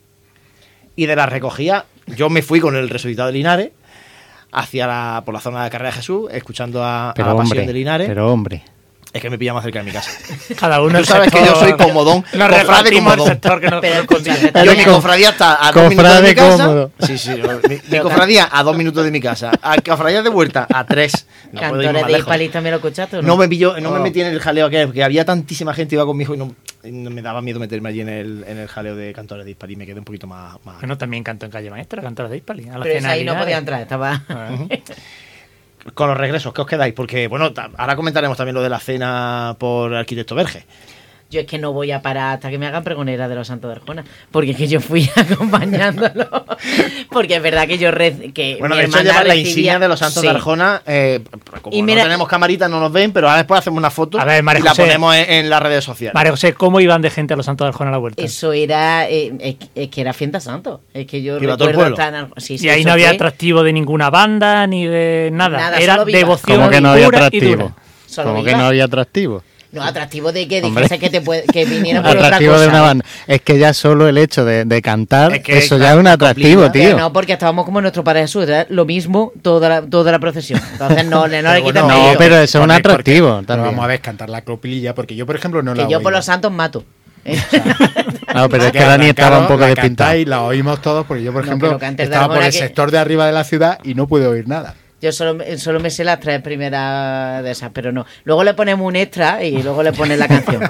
Y de las recogidas, yo me fui con el Resucitado de Linares, hacia la, por la zona de Carrera de Jesús, escuchando a, a la hombre, Pasión de Linares. Pero hombre. Es que me pilla más cerca de mi casa. Cada uno. Tú sabes que yo soy comodón. No repartimos el sector que no. Yo mi cofradía está a dos minutos de mi casa. Cómodo. Sí, sí. Mi, mi cofradía a dos minutos de mi casa. A cofradía de vuelta a tres. No Cantores de Hispalí también lo escuchaste, ¿no? No me pilló, no oh. me metí en el jaleo que, que había tantísima gente iba conmigo y no, y no me daba miedo meterme allí en el, en el jaleo de Cantores de Hispalí. Me quedé un poquito más. más... Bueno, también cantó en Calle Maestra, Cantores de Hispalí. Pero ahí no podía entrar, estaba. Uh-huh. Con los regresos, ¿qué os quedáis? Porque, bueno, ahora comentaremos también lo de la cena por Arquitecto Verge. Yo es que no voy a parar hasta que me hagan pregonera de los Santos de Arjona, porque es que yo fui acompañándolo. Porque es verdad que yo rec que bueno, mi de hecho hermana llevar la recibía... insignia de los Santos sí. de Arjona, eh, como y no mira... tenemos camaritas, no nos ven, pero ahora después hacemos una foto a ver, María y José, la ponemos en, en las redes sociales. María José, ¿cómo iban de gente a los Santos de Arjona a la vuelta? Eso era, eh, es, es que era Fiesta Santo. Es que yo ¿Iba recuerdo estar en... sí, sí, y ahí no había fue... atractivo de ninguna banda ni de nada. nada era devoción. ¿Cómo que no había atractivo? ¿Cómo que no había atractivo? No, atractivo de que dijese que te puede, que viniera por atractivo otra cosa. De una banda. Es que ya solo el hecho de, de cantar, es que, eso claro, ya es un atractivo, complica. tío. No, porque estábamos como nuestro Padre Jesús, era lo mismo toda la, toda la procesión. Entonces no, no le bueno, quitan No, medio. pero eso es un atractivo. Porque, pero vamos a ver, cantar la copililla, porque yo, por ejemplo, no que la yo oí. por los santos mato. O sea, no, pero es que Dani estaba un poco despintado. Y la oímos todos, porque yo, por no, ejemplo, estaba por el que... sector de arriba de la ciudad y no pude oír nada. Yo solo, solo me sé las tres primeras de esas, pero no. Luego le ponemos un extra y luego le pones la canción.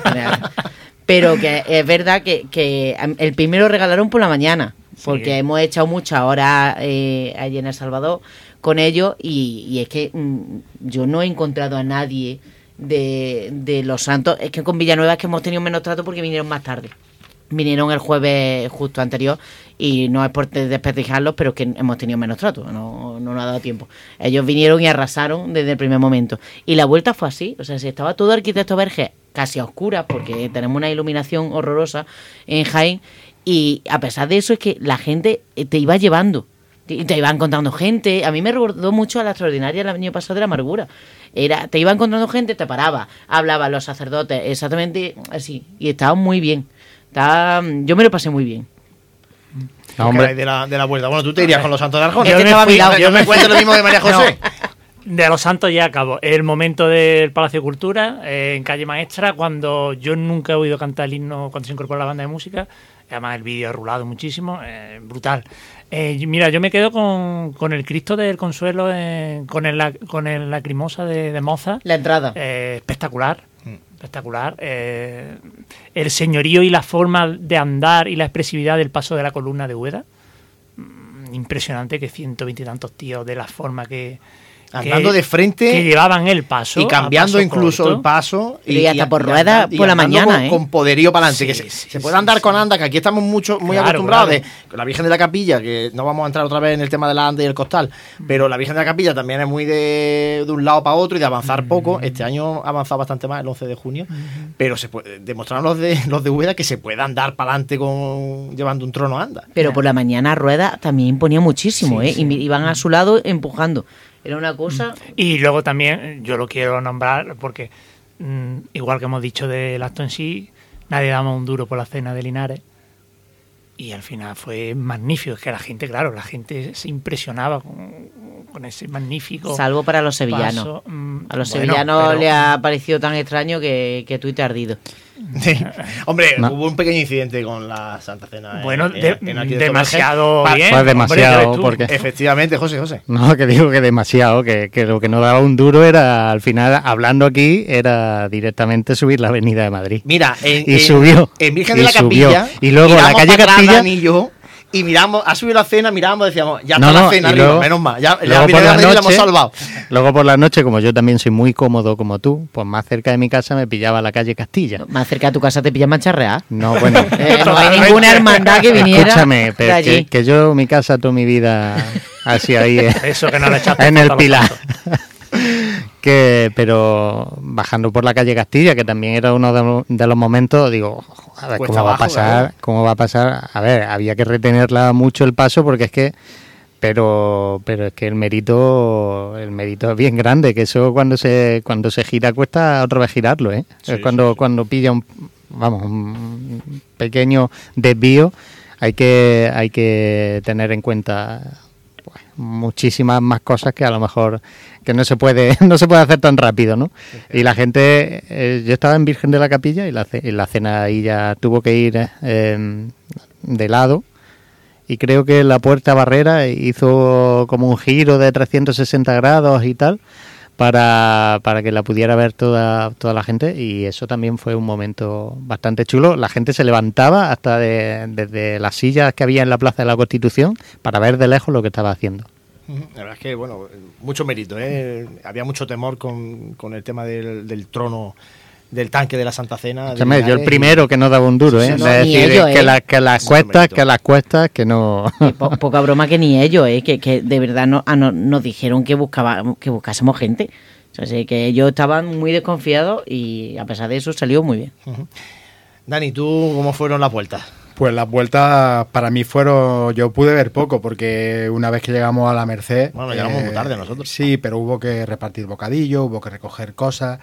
Pero que es verdad que, que el primero regalaron por la mañana, porque sí. hemos echado muchas horas eh, allí en El Salvador con ellos y, y es que mm, yo no he encontrado a nadie de, de los santos. Es que con Villanueva es que hemos tenido menos trato porque vinieron más tarde. Vinieron el jueves justo anterior y no es por desprestigiarlos, pero que hemos tenido menos trato, no, no nos ha dado tiempo. Ellos vinieron y arrasaron desde el primer momento. Y la vuelta fue así, o sea, si estaba todo Arquitecto Verge casi a oscuras, porque tenemos una iluminación horrorosa en Jaén, y a pesar de eso es que la gente te iba llevando, te, te iba encontrando gente. A mí me recordó mucho a la extraordinaria el año pasado de la amargura. Era, te iba encontrando gente, te paraba, hablaban los sacerdotes, exactamente así, y estaba muy bien. Está, yo me lo pasé muy bien. No, hombre. De la, de la vuelta. Bueno, tú te irías con los Santos de Arjona. Yo, Yo, me, fui, yo me cuento lo mismo de María José. No, de los Santos ya acabo. El momento del Palacio de Cultura, eh, en Calle Maestra, cuando yo nunca he oído cantar el himno cuando se incorporó la banda de música. Además, el vídeo ha rulado muchísimo. Eh, brutal. Eh, mira, yo me quedo con, con el Cristo del Consuelo, eh, con, el, con el Lacrimosa de, de Moza. La entrada. Eh, espectacular. Espectacular. Eh, el señorío y la forma de andar y la expresividad del paso de la columna de Úbeda. Impresionante que ciento veinte y tantos tíos de la forma que, andando que, de frente. Que llevaban el paso. Y cambiando paso incluso corto. el paso. Y, y hasta por ruedas por la mañana, con, ¿eh? con poderío para adelante. Sí, que se, sí, se sí, puede andar sí, con sí. anda, que aquí estamos mucho, muy Claro, acostumbrados claro. de la Virgen de la Capilla, que no vamos a entrar otra vez en el tema de la anda y el costal, pero la Virgen de la Capilla también es muy de, de un lado para otro y de avanzar Mm. poco. Este año ha avanzado bastante más, el once de junio, mm. pero se puede, demostraron los de los de Úbeda que se puede andar para adelante con llevando un trono anda. Pero por la mañana rueda también imponía muchísimo, Sí, ¿eh? sí. Y iban a su lado empujando. Era una cosa... Y luego también, yo lo quiero nombrar porque, mmm, igual que hemos dicho del acto en sí, nadie daba un duro por la cena de Linares. Y al final fue magnífico. Es que la gente, claro, la gente se impresionaba con, con ese magnífico... Salvo para los sevillanos. paso. Mm, A los bueno, sevillanos pero- le ha parecido tan extraño que, que tú y te ardido. Sí. Hombre, No. hubo un pequeño incidente con la Santa Cena. en- Bueno, en- de- en aquí de demasiado Somerset. bien. Pues hombre, demasiado, ¿crees tú? porque... Efectivamente, José, José. No, que digo que demasiado, que, que lo que no daba un duro era, al final, hablando aquí, era directamente subir la Avenida de Madrid. Mira, en, Y en- subió, en Virgen y de la subió. Capilla. Y luego la miramos calle para atrás, Castilla- Dani y yo, y miramos, ha subido la cena, miramos, decíamos, ya No, está no, la cena y arriba, luego- menos mal. Ya, la luego Virgen por de la Madrid la hemos noche- salvado. Luego por la noche, como yo también soy muy cómodo como tú, pues más cerca de mi casa me pillaba la calle Castilla. Más cerca de tu casa te pillas macharrear. No, bueno. Eh, no hay ninguna hermandad que viniera Escúchame, de pero allí. que, que yo mi casa toda mi vida así ahí eh, Eso que no le echaste en el foto a los Pilar. santos. que pero bajando por la calle Castilla, que también era uno de, lo- de los momentos, digo, a ver, Cuesta cómo va a abajo, pasar, claro. cómo va a pasar. A ver, había que retenerla mucho el paso porque es que pero pero es que el mérito el mérito es bien grande, que eso cuando se cuando se gira cuesta otra vez girarlo, ¿eh? Sí, es cuando sí, sí. cuando pilla un vamos un pequeño desvío, hay que hay que tener en cuenta pues, muchísimas más cosas que a lo mejor que no se puede no se puede hacer tan rápido, ¿no? Y la gente, eh, yo estaba en Virgen de la Capilla y la, ce- y la cena ahí ya tuvo que ir eh, de lado. Y creo que la puerta barrera hizo como un giro de trescientos sesenta grados y tal para, para que la pudiera ver toda, toda la gente, y eso también fue un momento bastante chulo. La gente se levantaba hasta de- desde las sillas que había en la Plaza de la Constitución para ver de lejos lo que estaba haciendo. Ujú. La verdad es que, bueno, mucho mérito, ¿eh? Había mucho temor con, con el tema del, del trono, del tanque de la Santa Cena. de Escúchame, yo el Linares, primero que no daba un duro, Sí, ¿eh? sí, de no, ni decir ellos, que, ¿eh? la- que las Mucho cuestas, mérito. que las cuestas, que no... Y po- poca broma que ni ellos, ¿eh? que, que de verdad no, ah, no- nos dijeron que buscaba que buscásemos gente. O sea, sí, que ellos estaban muy desconfiados y a pesar de eso salió muy bien. Ujú. Dani, ¿tú cómo fueron las vueltas? Pues las vueltas para mí fueron, yo pude ver poco porque una vez que llegamos a la Merced... Bueno, llegamos muy tarde nosotros. Sí, pero hubo que repartir bocadillo, hubo que recoger cosas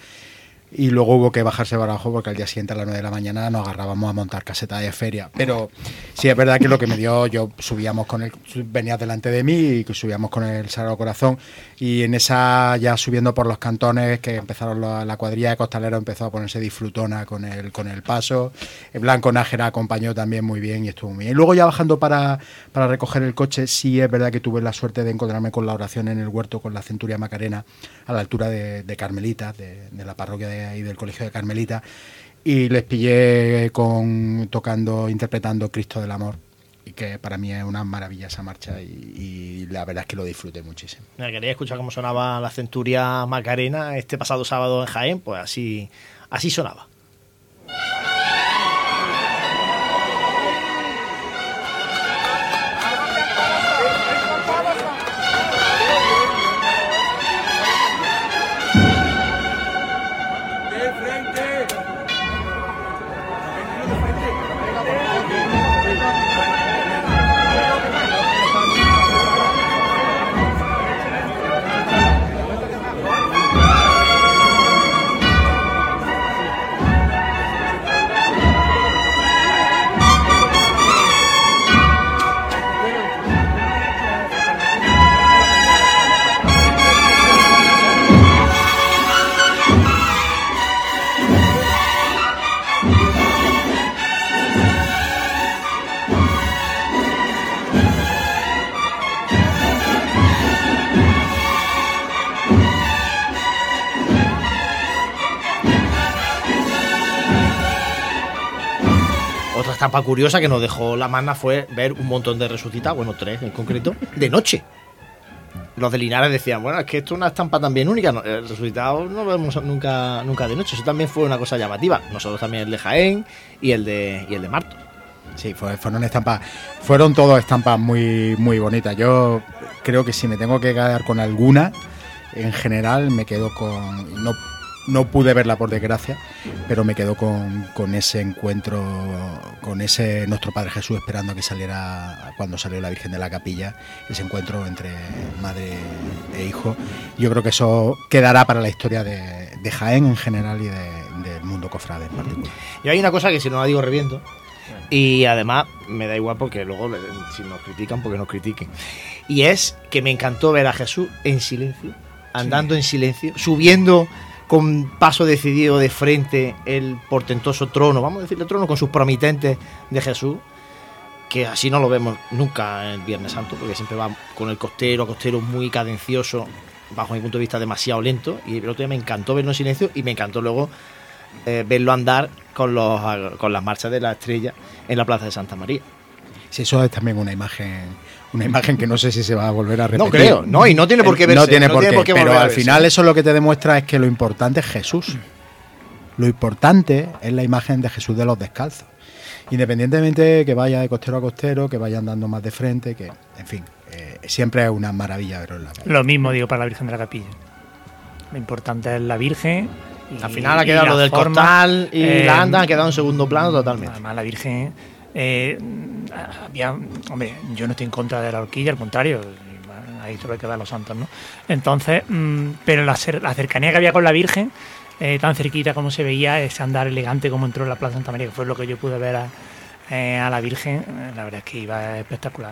y luego hubo que bajarse para abajo porque al día siguiente a las nueve de la mañana nos agarrábamos a montar caseta de feria. Pero sí es verdad que lo que me dio, yo subíamos con el, venías delante de mí y subíamos con el Sagrado Corazón, y en esa ya subiendo por los cantones que empezaron la, la cuadrilla de costaleros empezó a ponerse disfrutona con el, con el paso. El Blanco Nájera acompañó también muy bien y estuvo muy bien. Y luego ya bajando para, para recoger el coche, sí es verdad que tuve la suerte de encontrarme con la oración en el huerto con la Centuria Macarena a la altura de, de Carmelita, de, de la parroquia de ahí del colegio de Carmelita, y les pillé con tocando, interpretando Cristo del Amor, y que para mí es una maravilla esa marcha, y, y la verdad es que lo disfruté muchísimo. Mira, quería escuchar cómo sonaba la Centuria Macarena este pasado sábado en Jaén, pues así, así sonaba. Otra estampa curiosa que nos dejó la magna fue ver un montón de resucitados, bueno, tres en concreto, de noche. los de Linares decían, bueno, es que esto es una estampa también única, no, el resultado no lo vemos nunca nunca de noche, eso también fue una cosa llamativa. Nosotros también el de Jaén y el de y el de Marto. Sí, fue, fueron estampas, fueron todas estampas muy muy bonitas. Yo creo que si me tengo que quedar con alguna, en general me quedo con... No, no pude verla por desgracia, pero me quedo con, con ese encuentro, con ese Nuestro Padre Jesús esperando a que saliera, cuando salió la Virgen de la Capilla, ese encuentro entre madre e hijo. Yo creo que eso quedará para la historia de, de Jaén en general y de, del mundo cofrade en particular. Y hay una cosa que si no la digo reviento, y además me da igual porque luego si nos critican, porque nos critiquen, y es que me encantó ver a Jesús en silencio, andando sí. en silencio, subiendo con paso decidido de frente el portentoso trono, vamos a decirle trono, con sus promitentes de Jesús, que así no lo vemos nunca en Viernes Santo, porque siempre va con el costero, costero muy cadencioso, bajo mi punto de vista demasiado lento, y el otro día me encantó verlo en silencio, y me encantó luego eh, verlo andar con, los, con las marchas de la estrella en la Plaza de Santa María. Sí, eso es también una imagen... Una imagen que no sé si se va a volver a repetir. No creo, no, y no tiene por qué verse. No tiene, no por, tiene qué, por qué, pero al final verse. Eso lo que te demuestra es que lo importante es Jesús. Lo importante es la imagen de Jesús de los descalzos. Independientemente que vaya de costero a costero, que vaya andando más de frente, que, en fin, eh, siempre es una maravilla verlo en la calle. Lo mismo digo para la Virgen de la Capilla. Lo importante es la Virgen. Y, al final ha quedado lo del forma, costal y eh, la anda ha quedado en segundo plano totalmente. Además la Virgen... Eh, había, hombre, yo no estoy en contra de la horquilla, al contrario, ahí solo hay que ver a los santos, ¿no? Entonces, mmm, pero la, la cercanía que había con la Virgen, eh, tan cerquita como se veía, ese andar elegante como entró en la Plaza Santa María, que fue lo que yo pude ver a, eh, a la Virgen, eh, la verdad es que iba espectacular.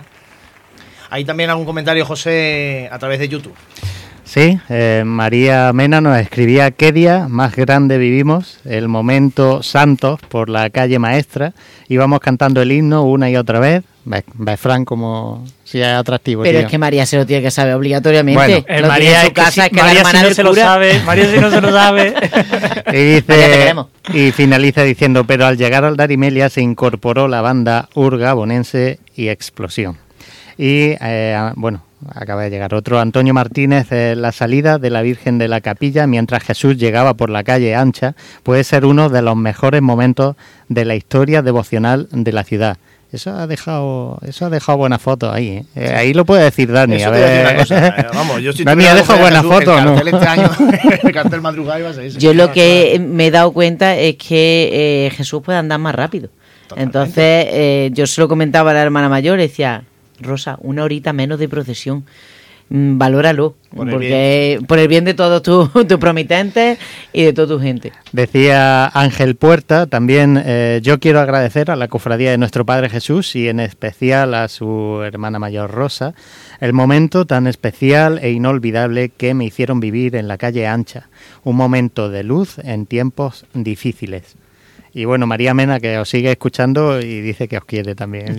Hay también algún comentario, José, a través de YouTube. Sí, eh, María Mena nos escribía: ¿qué día más grande vivimos? El momento santos por la calle Maestra. Íbamos cantando el himno una y otra vez. Ves, ves Fran, como si es atractivo. Pero tío. Es que María se lo tiene que saber obligatoriamente. Bueno, eh, María en su casa, es que, es que María la si no se lo sabe, María si no se lo sabe. Y dice, y finaliza diciendo: pero al llegar al Darimelia se incorporó la banda Urgabonense y Explosión. Y eh, bueno, acaba de llegar otro. Antonio Martínez: eh, la salida de la Virgen de la Capilla mientras Jesús llegaba por la calle ancha puede ser uno de los mejores momentos de la historia devocional de la ciudad. Eso ha dejado, eso ha dejado buenas fotos ahí, ¿eh? Eh, sí. Ahí lo puede decir Dani. Eso a ver. Una cosa, eh, vamos, yo si Dani ha dejado buenas fotos, el ¿no? Este año, el cartel madrugada iba a ser ese. Yo lo que me he dado cuenta es que eh, Jesús puede andar más rápido. Totalmente. Entonces, eh, yo se lo comentaba a la hermana mayor, decía: Rosa, una horita menos de procesión. Mm, valóralo, por porque el por el bien de todos tus tu promitentes y de toda tu gente. Decía Ángel Puerta también: eh, yo quiero agradecer a la Cofradía de Nuestro Padre Jesús y en especial a su hermana mayor Rosa el momento tan especial e inolvidable que me hicieron vivir en la calle ancha, un momento de luz en tiempos difíciles. Y bueno, María Mena, que os sigue escuchando y dice que os quiere también.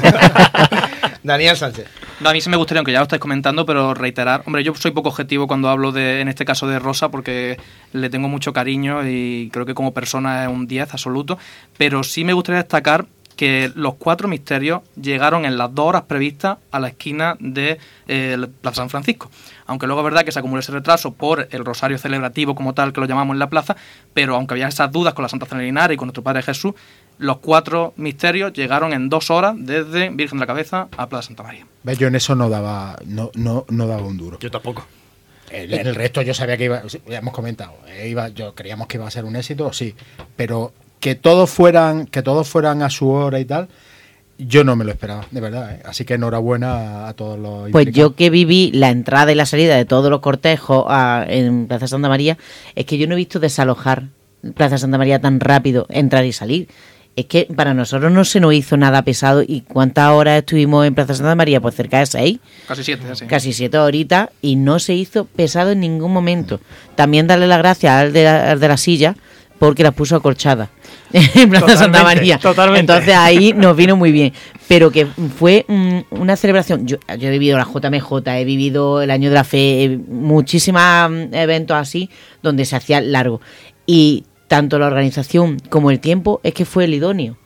Daniel Sánchez. No, a mí sí me gustaría, aunque ya lo estáis comentando, pero reiterar. Hombre, yo soy poco objetivo cuando hablo de, en este caso de Rosa, porque le tengo mucho cariño y creo que como persona es un diez absoluto. Pero sí me gustaría destacar que los cuatro misterios llegaron en las dos horas previstas a la esquina de eh, Plaza San Francisco. Aunque luego es verdad que se acumuló ese retraso por el rosario celebrativo como tal, que lo llamamos en la plaza, pero aunque había esas dudas con la Santa Cena de Linares y con Nuestro Padre Jesús, los cuatro misterios llegaron en dos horas desde Virgen de la Cabeza a Plaza Santa María. ¿Ves? Yo en eso no daba, no, no, no daba un duro. Yo tampoco. En el, el resto yo sabía que iba, ya hemos comentado, eh, iba, yo creíamos que iba a ser un éxito, sí, pero que todos fueran, que todos fueran a su hora y tal, yo no me lo esperaba, de verdad, ¿eh? Así que enhorabuena a todos los Pues implicados. Yo que viví la entrada y la salida de todos los cortejos a, en Plaza Santa María, es que yo no he visto desalojar Plaza Santa María tan rápido, entrar y salir. Es que para nosotros no se nos hizo nada pesado. ¿Y cuántas horas estuvimos en Plaza Santa María? Pues cerca de seis. Casi siete, sí. Casi siete horitas y no se hizo pesado en ningún momento. También darle las gracias al de la, al de la silla porque las puso acolchadas en Plaza totalmente, Santa María. Totalmente. Entonces ahí nos vino muy bien. Pero que fue mm, una celebración. Yo, yo he vivido la J M J, he vivido el Año de la Fe, muchísimos eventos así donde se hacía largo. Y tanto la organización como el tiempo es que fue el idóneo.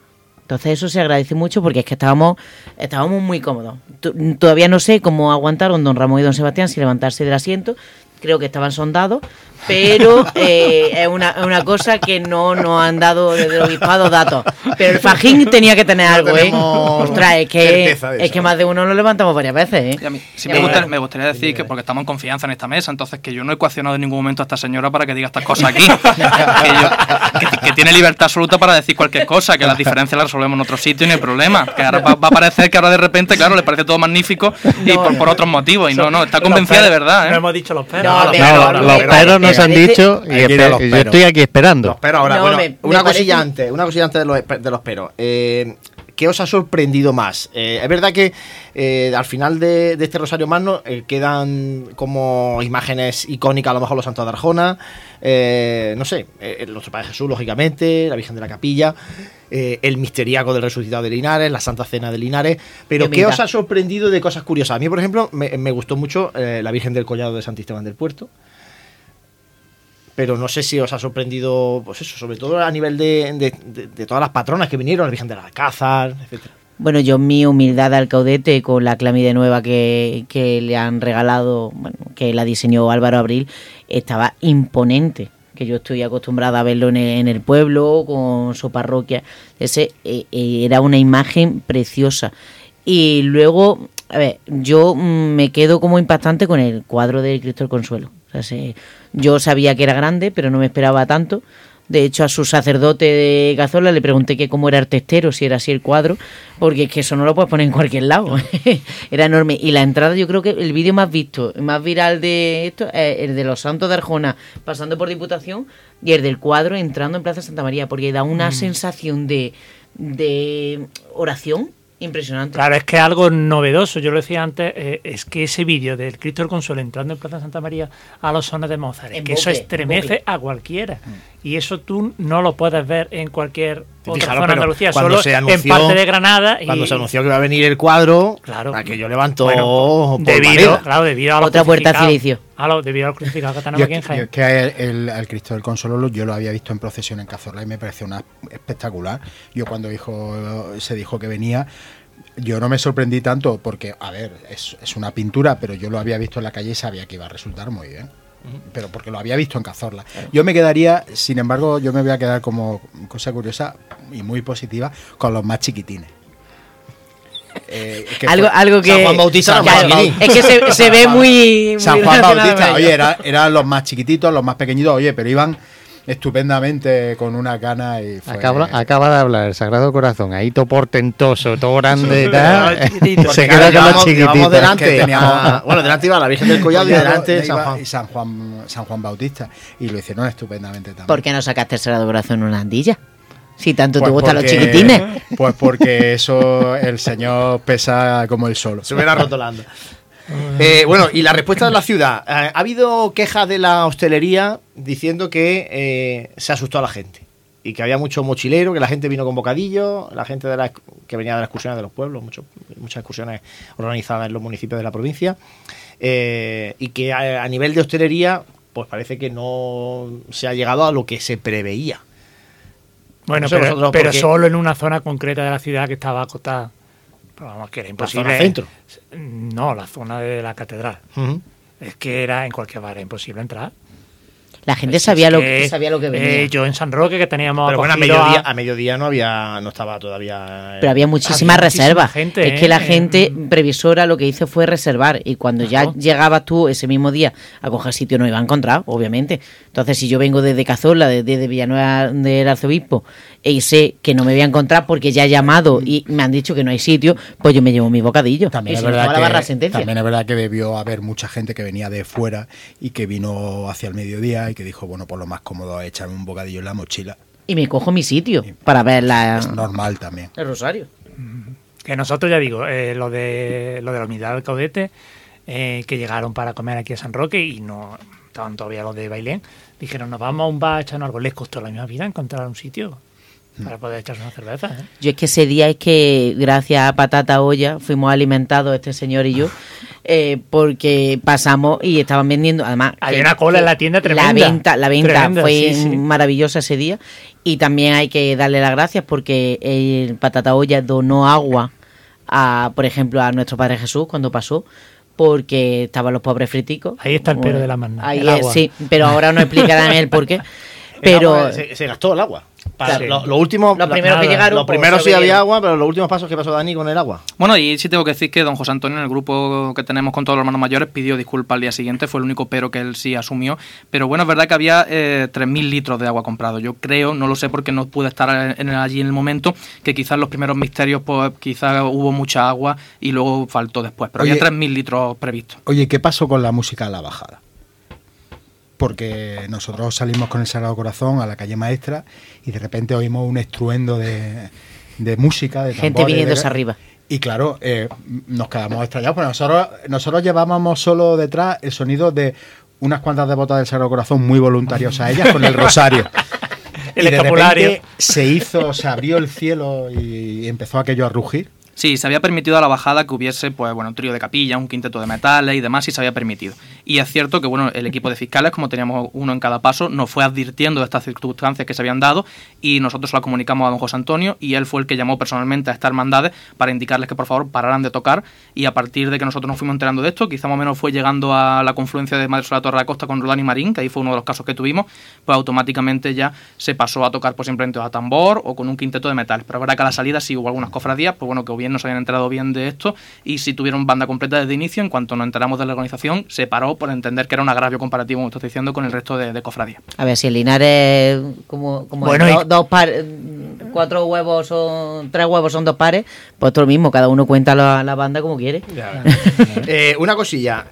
Entonces eso se agradece mucho porque es que estábamos estábamos muy cómodos. T- todavía no sé cómo aguantaron don Ramón y don Sebastián sin levantarse del asiento. Creo que estaban sondados, pero eh, es una, una cosa que no nos han dado desde el obispado datos. Pero el fajín tenía que tener algo, ¿eh? Ostras, es que, es que más de uno lo levantamos varias veces, ¿eh? Y a mí, sí, me, gustaría, me gustaría decir que, porque estamos en confianza en esta mesa, entonces que yo no he ecuacionado en ningún momento a esta señora para que diga estas cosas aquí. que, yo, que, que tiene libertad absoluta para decir cualquier cosa, que las diferencias las resolvemos en otro sitio y no hay problema. Que ahora va, va a parecer que ahora de repente, claro, le parece todo magnífico y no, por, no. por otros motivos. Y no, no, está convencida de verdad, ¿eh? No hemos dicho los peros. No, no, no, no, los peros nos han dicho y esper- yo estoy aquí esperando. Los peros ahora, No, bueno, me- una me cosilla parece- antes, una cosilla antes de los, de los peros. Eh, ¿Qué os ha sorprendido más? Eh, es verdad que eh, al final de, de este Rosario Magno eh, quedan como imágenes icónicas, a lo mejor los santos de Arjona, eh, no sé, eh, nuestro Padre Jesús, lógicamente, la Virgen de la Capilla, eh, el misteriaco del resucitado de Linares, la Santa Cena de Linares. Pero Qué ¿qué bonita. os ha sorprendido de cosas curiosas? A mí, por ejemplo, me, me gustó mucho eh, la Virgen del Collado de Santisteban del Puerto. Pero no sé si os ha sorprendido, pues eso, sobre todo a nivel de, de, de, de todas las patronas que vinieron, la Virgen del Alcázar, etcétera. Bueno, yo mi humildad al caudete con la clámide nueva que, que le han regalado, bueno, que la diseñó Álvaro Abril, estaba imponente. Que yo estoy acostumbrada a verlo en el, en el pueblo, con su parroquia. Ese eh, eh, era una imagen preciosa. Y luego, a ver, yo mm, me quedo como impactante con el cuadro del Cristo del Consuelo. O sea, se, yo sabía que era grande, pero no me esperaba tanto. De hecho, a su sacerdote de Cazorla le pregunté que cómo era el testero, si era así el cuadro, porque es que eso no lo puedes poner en cualquier lado. Era enorme. Y la entrada, yo creo que el vídeo más visto, más viral de esto, es el de los santos de Arjona pasando por Diputación y el del cuadro entrando en Plaza Santa María, porque da una Mm. sensación de, de oración impresionante. Claro, es que algo novedoso, yo lo decía antes, eh, es que ese vídeo del Cristo del Consuelo entrando en Plaza Santa María a los sones de Mozart, es En que eso boque, estremece boque. a cualquiera. Y eso tú no lo puedes ver en cualquier otra Fijaros, zona de pero Andalucía, cuando solo se anunció- en parte de Granada. Y, Cuando se anunció que iba a venir el cuadro, Claro. aquello levantó Bueno, debido, polvareda. claro, debido a los Otra puerta crucificados. silicio. A lo, debido a los crucificados que tenemos Yo, aquí en yo Jaén. es que el, el- al Cristo del Consuelo yo lo había visto en procesión en Cazorla y me pareció una espectacular. Yo cuando dijo, se dijo que venía, yo no me sorprendí tanto porque, a ver, es, es una pintura, pero yo lo había visto en la calle y sabía que iba a resultar muy bien. Pero porque lo había visto en Cazorla. Yo me quedaría, sin embargo, yo me voy a quedar como cosa curiosa y muy positiva con los más chiquitines. Eh, que Algo, fue- algo que... San Juan Bautista San era Juan más Bautista. Es que se, se ve muy... muy San Juan relacionado Bautista, con oye, ello. era, eran los más chiquititos, los más pequeñitos, oye, pero iban estupendamente con una gana y fue... Acaba, acaba de hablar el Sagrado Corazón, ahí todo portentoso, todo grande y tal. Porque, Se claro, queda con los llevamos- llevamos chiquititos. delante Que teníamos- a- bueno, delante iba la Virgen del Collado y Collado, delante de San iba- Juan. y San Juan San Juan Bautista y lo hicieron estupendamente también. ¿Por qué no sacaste el Sagrado Corazón en una andilla? Si tanto Pues te gustan los porque- chiquitines. Pues porque eso el señor pesa como el sol. Se hubiera roto la anda. Eh, bueno, y la respuesta de la ciudad. Eh, ha habido quejas de la hostelería diciendo que eh, se asustó a la gente y que había mucho mochilero, que la gente vino con bocadillos, la gente de la, que venía de las excursiones de los pueblos, mucho- muchas excursiones organizadas en los municipios de la provincia, eh, y que a, a nivel de hostelería, pues parece que no se ha llegado a lo que se preveía. Bueno, No sé pero, vosotros, pero porque- solo en una zona concreta de la ciudad que estaba acotada. Pero vamos, que era La imposible. zona centro. No, la zona de la catedral. Ujú. Es que era en cualquier bar, era imposible entrar. La gente Es sabía, lo, que, sabía lo que venía. eh, yo en San Roque, que teníamos Pero bueno, a acogido mediodía, a- a mediodía no había, no estaba todavía. eh, Pero había muchísimas había muchísima reservas. gente, es que la ¿eh? gente Eh, previsora lo que hizo fue reservar. Y cuando Claro. ya llegabas tú ese mismo día a coger sitio, no iba a encontrar, obviamente. Entonces, si yo vengo desde Cazorla, desde, desde Villanueva del Arzobispo, y sé que no me voy a encontrar porque ya he llamado y me han dicho que no hay sitio, pues yo me llevo mi bocadillo. También Y es, si no, verdad toda la barra que, sentencia. también es verdad que debió haber mucha gente que venía de fuera y que vino hacia el mediodía y que dijo, bueno, pues lo más cómodo es echarme un bocadillo en la mochila. Y me cojo mi sitio para ver la, Es normal también. el rosario. Que nosotros, ya digo, eh, lo de lo de la unidad del caudete, eh, que llegaron para comer aquí a San Roque y no estaban todavía los de Bailén, dijeron, nos vamos a un bar a echarnos algo. Les costó la misma vida encontrar un sitio. Para poder echarse una cerveza, ¿eh? Yo es que ese día es que, gracias a Patata Olla, fuimos alimentados este señor y yo, eh, porque pasamos y estaban vendiendo, además... Hay que, una cola en la tienda tremenda. La venta, la venta Tremenda, fue sí, sí. maravillosa ese día. Y también hay que darle las gracias porque el Patata Olla donó agua, a, por ejemplo, a nuestro Padre Jesús cuando pasó, porque estaban los pobres friticos. Ahí está el pero de la magna. Ahí el es, agua. sí, pero ahora no explicarán el por qué. Pero agua, se, se gastó el agua. Para claro. lo, lo último, Los primeros que llegaron, Los pues, primeros se sí había veían. agua, pero los últimos pasos, ¿qué pasó, Dani, con el agua? Bueno, y sí tengo que decir que don José Antonio, en el grupo que tenemos con todos los hermanos mayores, pidió disculpas al día siguiente, fue el único pero que él sí asumió. Pero bueno, es verdad que había eh, tres mil litros de agua comprado. Yo creo, no lo sé porque no pude estar en, en, allí en el momento, que quizás los primeros misterios, pues quizás hubo mucha agua y luego faltó después. Pero Oye, había tres mil litros previstos. Oye, ¿qué pasó con la música a la bajada? Porque nosotros salimos con el Sagrado Corazón a la calle Maestra y de repente oímos un estruendo de, de música, de gente tambores, viniéndose de... arriba. Y claro, eh, nos quedamos extrañados, porque nosotros, nosotros llevábamos solo detrás el sonido de unas cuantas devotas del Sagrado Corazón muy voluntarios a ellas con el rosario. El y de escapulario. repente se hizo, se abrió el cielo y empezó aquello a rugir. Sí, se había permitido a la bajada que hubiese, pues bueno, un trío de capilla, un quinteto de metales y demás, y se había permitido. Y es cierto que, bueno, el equipo de fiscales, como teníamos uno en cada paso, nos fue advirtiendo de estas circunstancias que se habían dado y nosotros se lo comunicamos a don José Antonio y él fue el que llamó personalmente a estas hermandades para indicarles que por favor pararan de tocar y a partir de que nosotros nos fuimos enterando de esto, quizá más o menos fue llegando a la confluencia de Madre Sola Torre de la Costa con Rodán y Marín, que ahí fue uno de los casos que tuvimos, pues automáticamente ya se pasó a tocar pues simplemente a tambor o con un quinteto de metales. Pero es verdad que a la salida sí hubo algunas cofradías, pues bueno, que o bien no se habían enterado bien de esto y si tuvieron banda completa desde inicio, en cuanto nos enteramos de la organización se paró por entender que era un agravio comparativo, como estoy diciendo, con el resto de, de cofradías. A ver, si el Linares como, como bueno, do, y... dos pares, cuatro huevos son tres huevos son dos pares, pues todo lo mismo, cada uno cuenta la, la banda como quiere. Ya, eh, una cosilla,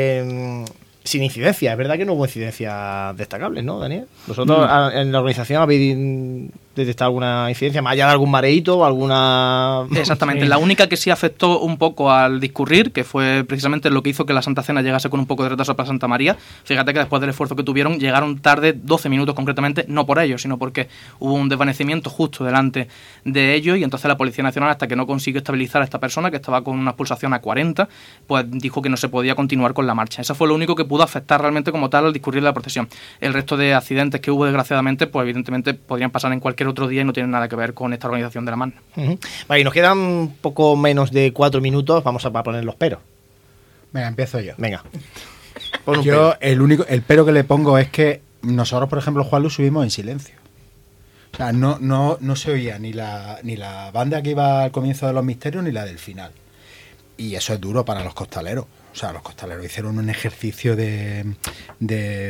eh, sin incidencia, es verdad que no hubo incidencias destacables, ¿no, Daniel? Vosotros Mm. en la organización habéis detectado alguna incidencia, más allá de algún mareíto o alguna... Exactamente, la única que sí afectó un poco al discurrir, que fue precisamente lo que hizo que la Santa Cena llegase con un poco de retraso para Santa María. Fíjate que después del esfuerzo que tuvieron, llegaron tarde doce minutos concretamente, no por ello, sino porque hubo un desvanecimiento justo delante de ellos y entonces la Policía Nacional, hasta que no consiguió estabilizar a esta persona, que estaba con una pulsación a cuarenta, pues dijo que no se podía continuar con la marcha. Eso fue lo único que pudo afectar realmente como tal al discurrir de la procesión. El resto de accidentes que hubo, desgraciadamente, pues evidentemente podrían pasar en cualquier otro día y no tienen nada que ver con esta organización de la Magna. Uh-huh. Vale, y nos quedan poco menos de cuatro minutos, vamos a poner los peros. Venga, empiezo yo. Venga. Pon un Yo pero. el único, el pero que le pongo es que nosotros, por ejemplo, Juanlu, subimos en silencio. O sea, no, no, no se oía ni la, ni la banda que iba al comienzo de los misterios ni la del final. Y eso es duro para los costaleros. O sea, los costaleros hicieron un ejercicio de, de,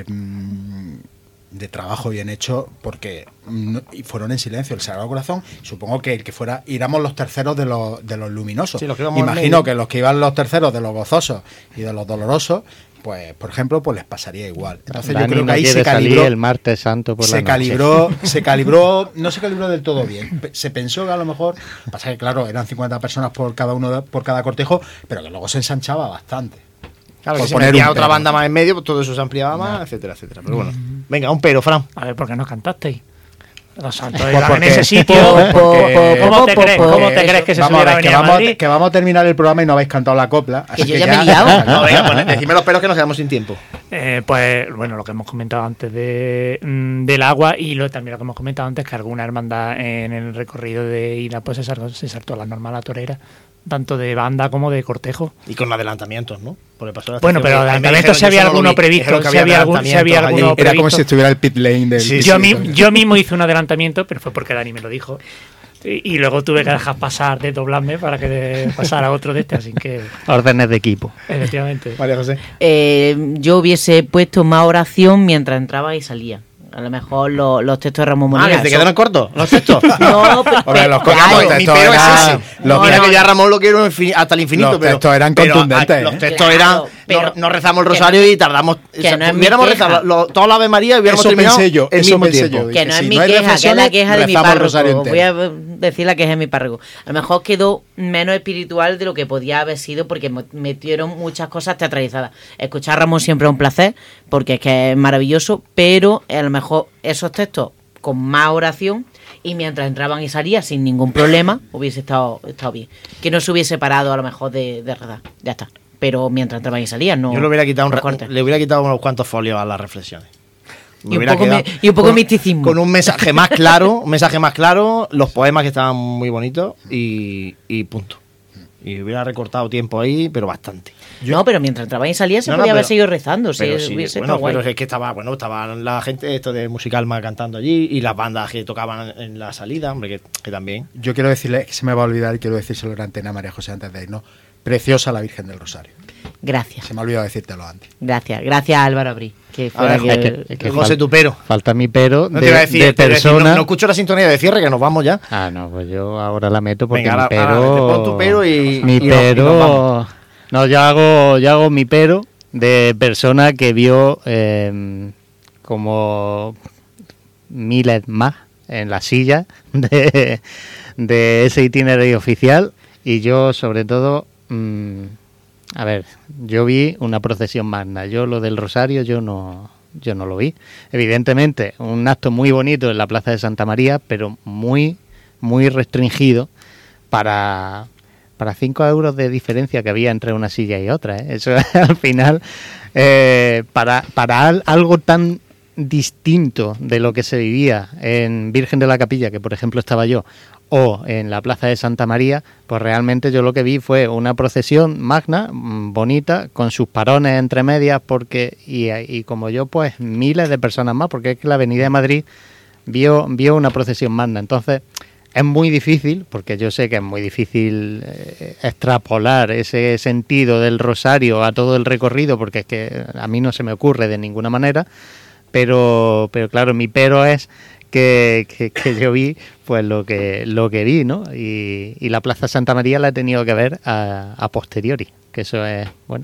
de trabajo bien hecho porque no, y fueron en silencio. El Sagrado Corazón, supongo que el que fuera, iramos los terceros de los, de los luminosos. Sí, los que íbamos en Imagino medio. que los que iban los terceros de los gozosos y de los dolorosos, pues, por ejemplo, pues les pasaría igual. Entonces Dani yo creo que no ahí quiere se salir calibró, el martes santo por la se noche. calibró, se calibró, no se calibró del todo bien. Pe- Se pensó que a lo mejor, pasa que claro, eran cincuenta personas por cada uno de- por cada cortejo, pero que luego se ensanchaba bastante. Claro, por que se poner metía un otra pero. banda más en medio, pues todo eso se ampliaba más, etcétera, etcétera. Pero bueno, venga, un pero, Fran. A ver, ¿por qué no cantasteis? Los santos Pues iban en porque- ese sitio. pues porque- ¿Cómo te crees? ¿Cómo te Eso- crees que se vamos, subiera a a ver, que venir a vamos, Madrid? que vamos a terminar el programa y no habéis cantado la copla. así yo ya me he liado. No, venga, pues decime los peros que nos quedamos sin tiempo. Eh, pues bueno, lo que hemos comentado antes de, mm, del agua y lo, también lo que hemos comentado antes, que alguna hermandad en el recorrido de ida pues se saltó, se saltó la norma a la torera, tanto de banda como de cortejo. Y con adelantamientos, ¿no? Porque pasó la Bueno, estación pero que- a mí me adelantamientos dijeron, si había yo solo lo alguno vi, previsto, dijeron que si había algún- si había adelantamientos alguno allí. Era como previsto. si estuviera el pit lane del... Sí, yo, sí, mi- sí. yo mismo hice un adelantamiento, pero fue porque Dani me lo dijo. Y, y luego tuve que dejar pasar, desdoblarme para que pasara otro de este, así que Órdenes de equipo. efectivamente. María José. Eh, yo hubiese puesto más oración mientras entraba y salía. A lo mejor lo- los textos de Ramón Ah, Molina. que te son- quedaron cortos los textos. No, pe- Hombre, pe- los claro, cortos, mi textos pero es eran- ese. los- Mira no, que ya Ramón lo quiero infin- hasta el infinito. Los pero, textos eran pero, contundentes, ah, Los ¿eh? textos Claro, eran. pero- no, no rezamos el que rosario no- y tardamos. que o sea, no es mi hubiéramos queja. rezado lo- toda la Ave María y hubiéramos Eso terminado pensé yo, el eso mismo pensé tiempo. yo. Que Dije, no es si mi no hay queja, que es la reflexiones, queja de mi rezamos el rosario párroco. entero. Voy a decir la queja de mi párroco. A lo mejor quedó menos espiritual de lo que podía haber sido porque mo- metieron muchas cosas teatralizadas. Escuchar a Ramón siempre es un placer porque es que es maravilloso, pero a lo mejor esos textos con más oración y mientras entraban y salían sin ningún problema, hubiese estado, estado bien. Que no se hubiese parado a lo mejor de, de redar, ya está. Pero mientras entraban y salían, no. Yo le hubiera quitado, un, cortes. le hubiera quitado unos cuantos folios a las reflexiones. Y un, poco me, y un poco con, misticismo. Con un mensaje más claro, un mensaje más claro, los poemas que estaban muy bonitos y, y punto. Y hubiera recortado tiempo ahí, pero bastante. Yo, no, pero mientras entraba y salía se no, podía no, haber pero, seguido rezando. Pero si sí, hubiese bueno, guay. pero es que estaba, bueno, estaban la gente esto de Musicalma cantando allí y las bandas que tocaban en la salida, hombre, que, que también. Yo quiero decirle, que se me va a olvidar y quiero decírselo en antena a María José antes de irnos. Preciosa la Virgen del Rosario. Gracias. Se me ha olvidado decírtelo antes. Gracias, gracias Álvaro Abrí. Que fue ver, que, es que, es que José fal, tu pero. Falta mi pero no de, te iba a decir, de te iba a decir, persona. no, no escucho la sintonía de cierre, que nos vamos ya. Ah, no, pues yo ahora la meto porque Venga, mi pero. ahora, ahora, pon tu pero y. Mi y pero. Nos, y nos no, yo hago, yo hago mi pero de persona que vio eh, como miles más en la silla de, de ese itinerario oficial y yo sobre todo. Mmm, A ver, yo vi una procesión magna. Yo lo del Rosario yo no, yo no lo vi. Evidentemente, un acto muy bonito en la Plaza de Santa María, pero muy, muy restringido para, para cinco euros de diferencia que había entre una silla y otra, ¿eh? Eso al final, eh, para, para al, algo tan distinto de lo que se vivía en Virgen de la Capilla, que por ejemplo estaba yo, o en la Plaza de Santa María, pues realmente yo lo que vi fue una procesión magna, bonita, con sus parones entre medias, porque y, y como yo, pues miles de personas más, porque es que la Avenida de Madrid vio, vio una procesión magna. Entonces es muy difícil, porque yo sé que es muy difícil eh, extrapolar ese sentido del Rosario a todo el recorrido, porque es que a mí no se me ocurre de ninguna manera, pero, pero claro, mi pero es Que, que, que yo vi pues lo que lo que vi, ¿no? Y, y la Plaza Santa María la he tenido que ver a, a posteriori, que eso es, bueno,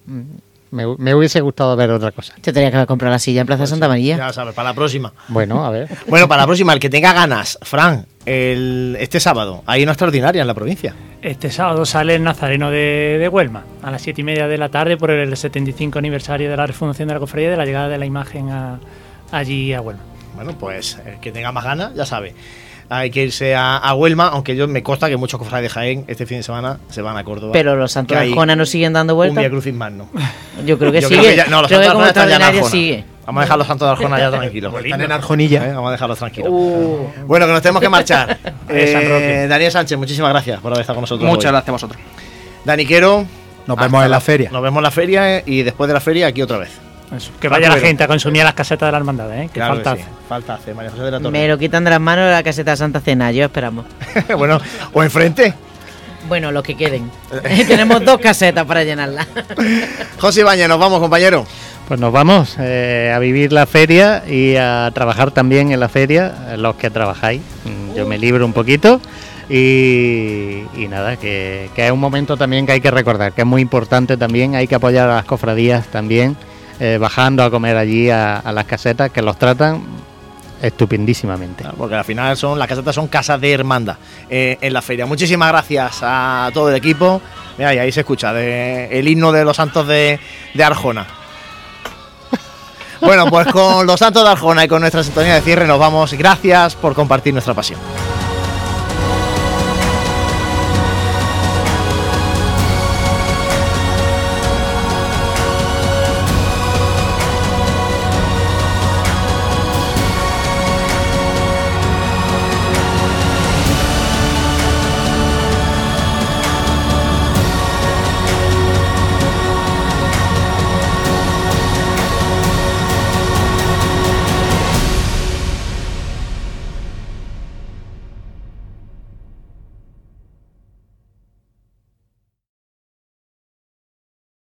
me, me hubiese gustado ver otra cosa. Te tenía que comprar la silla en Plaza pues Santa María. Ya sabes, para la próxima. Bueno, a ver. Bueno, para la próxima, el que tenga ganas, Fran, el, este sábado, hay una extraordinaria en la provincia. Este sábado sale el Nazareno de, de Huelma, a las siete y media de la tarde, por el setenta y cinco aniversario de la refundación de la cofradía y de la llegada de la imagen a, allí a Huelma. Bueno, pues el que tenga más ganas, ya sabe. Hay que irse a, a Huelma, aunque yo me consta que muchos cofrades de Jaén este fin de semana se van a Córdoba. Pero los Santos de Arjona no siguen dando vueltas. Un Vía Crucis magno. Yo creo que yo sigue. Creo que ya, no, los creo Santos que de Arjona están ya en Arjona. Sigue. Vamos a dejar los Santos de Arjona ya tranquilos. Están en Arjonilla. ¿Eh? Vamos a dejarlos tranquilos. Uh. Bueno, que nos tenemos que marchar. eh, Daniel Sánchez, muchísimas gracias por haber estado con nosotros. Muchas hoy. gracias a vosotros. Daniquero. Nos vemos en la, la feria. Nos vemos en la feria y después de la feria aquí otra vez. Eso, que vaya la gente a consumir las casetas de la hermandad, ¿eh? Que claro falta que sí. hace. Falta hace, María José de la Torre. Me lo quitan de las manos de la caseta de Santa Cena, yo esperamos. Bueno, o enfrente. Bueno, los que queden. Tenemos dos casetas para llenarlas. José Ibañez, nos vamos, compañero. Pues nos vamos eh, a vivir la feria y a trabajar también en la feria, los que trabajáis. Yo me libro un poquito. Y, y nada, que, que es un momento también que hay que recordar, que es muy importante también, hay que apoyar a las cofradías también, eh, bajando a comer allí a, a las casetas, que los tratan estupendísimamente. Claro, porque al final son las casetas son casas de hermandad eh, en la feria. Muchísimas gracias a todo el equipo. Mira, y ahí se escucha de, el himno de los Santos de, de Arjona. Bueno, pues con los Santos de Arjona y con nuestra sintonía de cierre nos vamos. Gracias por compartir nuestra pasión.